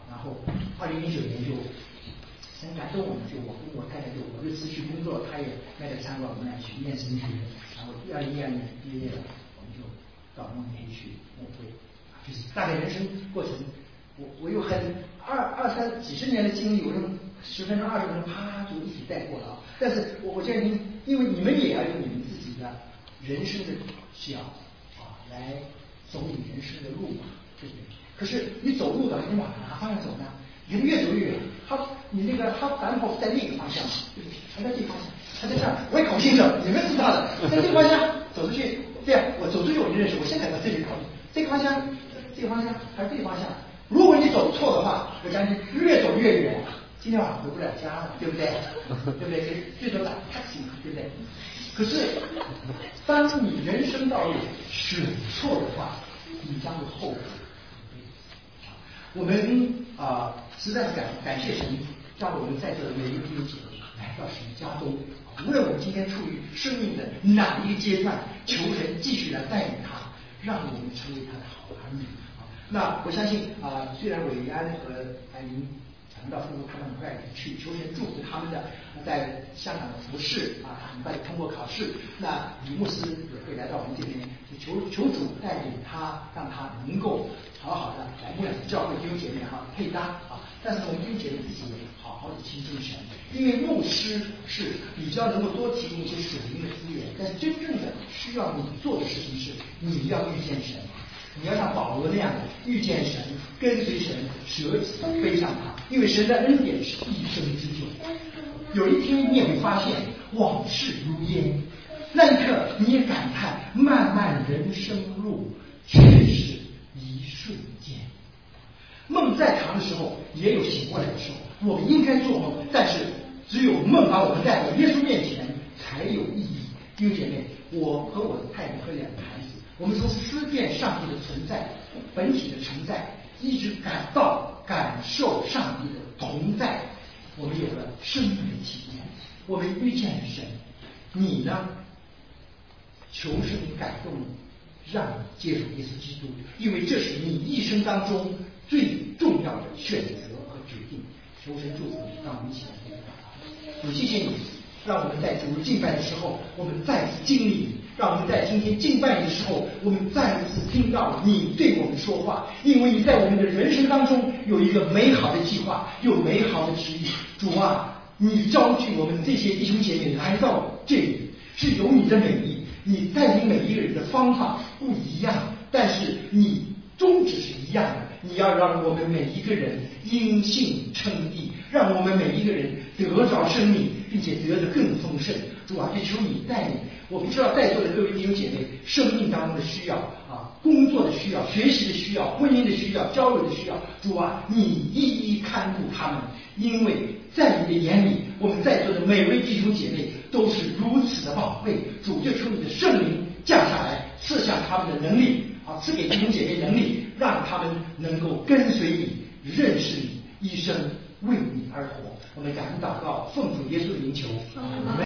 然后二零零九年就很感动我们，就我跟我太太就我就辞去工作，她也来了参观，我们俩去念神学，然后二零一二年毕业了，我们就到慕尼黑去牧会，就是大概人生过程。我我有很二二三几十年的经历，我用十分钟二十分钟啪就一起带过了啊。但是我我建议您，因为你们也要用你们自己的人生的需要啊来走你人生的路嘛，对不对？可是你走路的，你往哪方向走呢？人越走越远，他你那个他反跑在那个方向，还在这个方向，还在这儿，我也搞不清楚，你们知道的，在这个方向走出去，对呀，我走出去我就认识，我现在我自己考虑这个方向，这个方向还是这个方向。如果你走错的话，我相信越走越远，今天晚上回不了家了，对不对？对不对？最多打 taxi， 对不对？可是，当你人生道路选错的话，你将会后悔。我们啊、呃，实在是感感谢神，让我们在座的每一个弟兄姐妹来到神家中。无论我们今天处于生命的哪一个阶段，求神继续来带领他，让我们成为他的好儿女。那我相信啊、呃，虽然伟安和安宁传道夫妇他们很快去求神祝福他们的在香港的服侍啊，很快通过考试。那李牧师也会来到我们这边，就求求主带领他，让他能够好好的来牧养教会弟兄姐妹哈配搭啊。但是我们弟兄姐妹自己也好好的亲近神，因为牧师是比较能够多提供一些属灵的资源，但真正的需要你做的事情是你要遇见神。你要像保罗那样的遇见神，跟随神，舍己背上他，因为神的恩典是一生之久。有一天你也会发现往事如烟，那一刻你也感叹漫漫人生路却是一瞬间。梦再长的时候也有醒过来的时候，我们应该做梦，但是只有梦把我们带到耶稣面前才有意义。弟兄姐妹，我和我的太太和两个孩子，我们从思辨上帝的存在，本体的存在，一直感到感受上帝的同在，我们有了生命的体验，我们遇见了神。你呢？求神感动你，让你接受耶稣基督，因为这是你一生当中最重要的选择和决定。求神祝福你，让我们一起来祷告。主，谢谢你，让我们在主敬拜的时候，我们再次经历你；让我们在今天敬拜你的时候，我们再次听到你对我们说话。因为你在我们的人生当中有一个美好的计划，有美好的旨意。主啊，你召集我们这些弟兄姐妹来到这里，是有你的美意。你带领每一个人的方法不一样，但是你宗旨是一样的。你要让我们每一个人因信称义，让我们每一个人得着生命，并且得的更丰盛。主啊，就求你带领。我不知道在座的各位弟兄姐妹生命当中的需要啊，工作的需要，学习的需要，婚姻的需要，交友的需要。主啊，你一一看顾他们，因为在你的眼里，我们在座的每位弟兄姐妹都是如此的宝贝。主，就求你的圣灵降下来，赐下他们的能力啊，赐给弟兄姐妹能力，让他们能够跟随你，认识你，一生为你而活。我们感恩祷告，奉主耶稣的名求。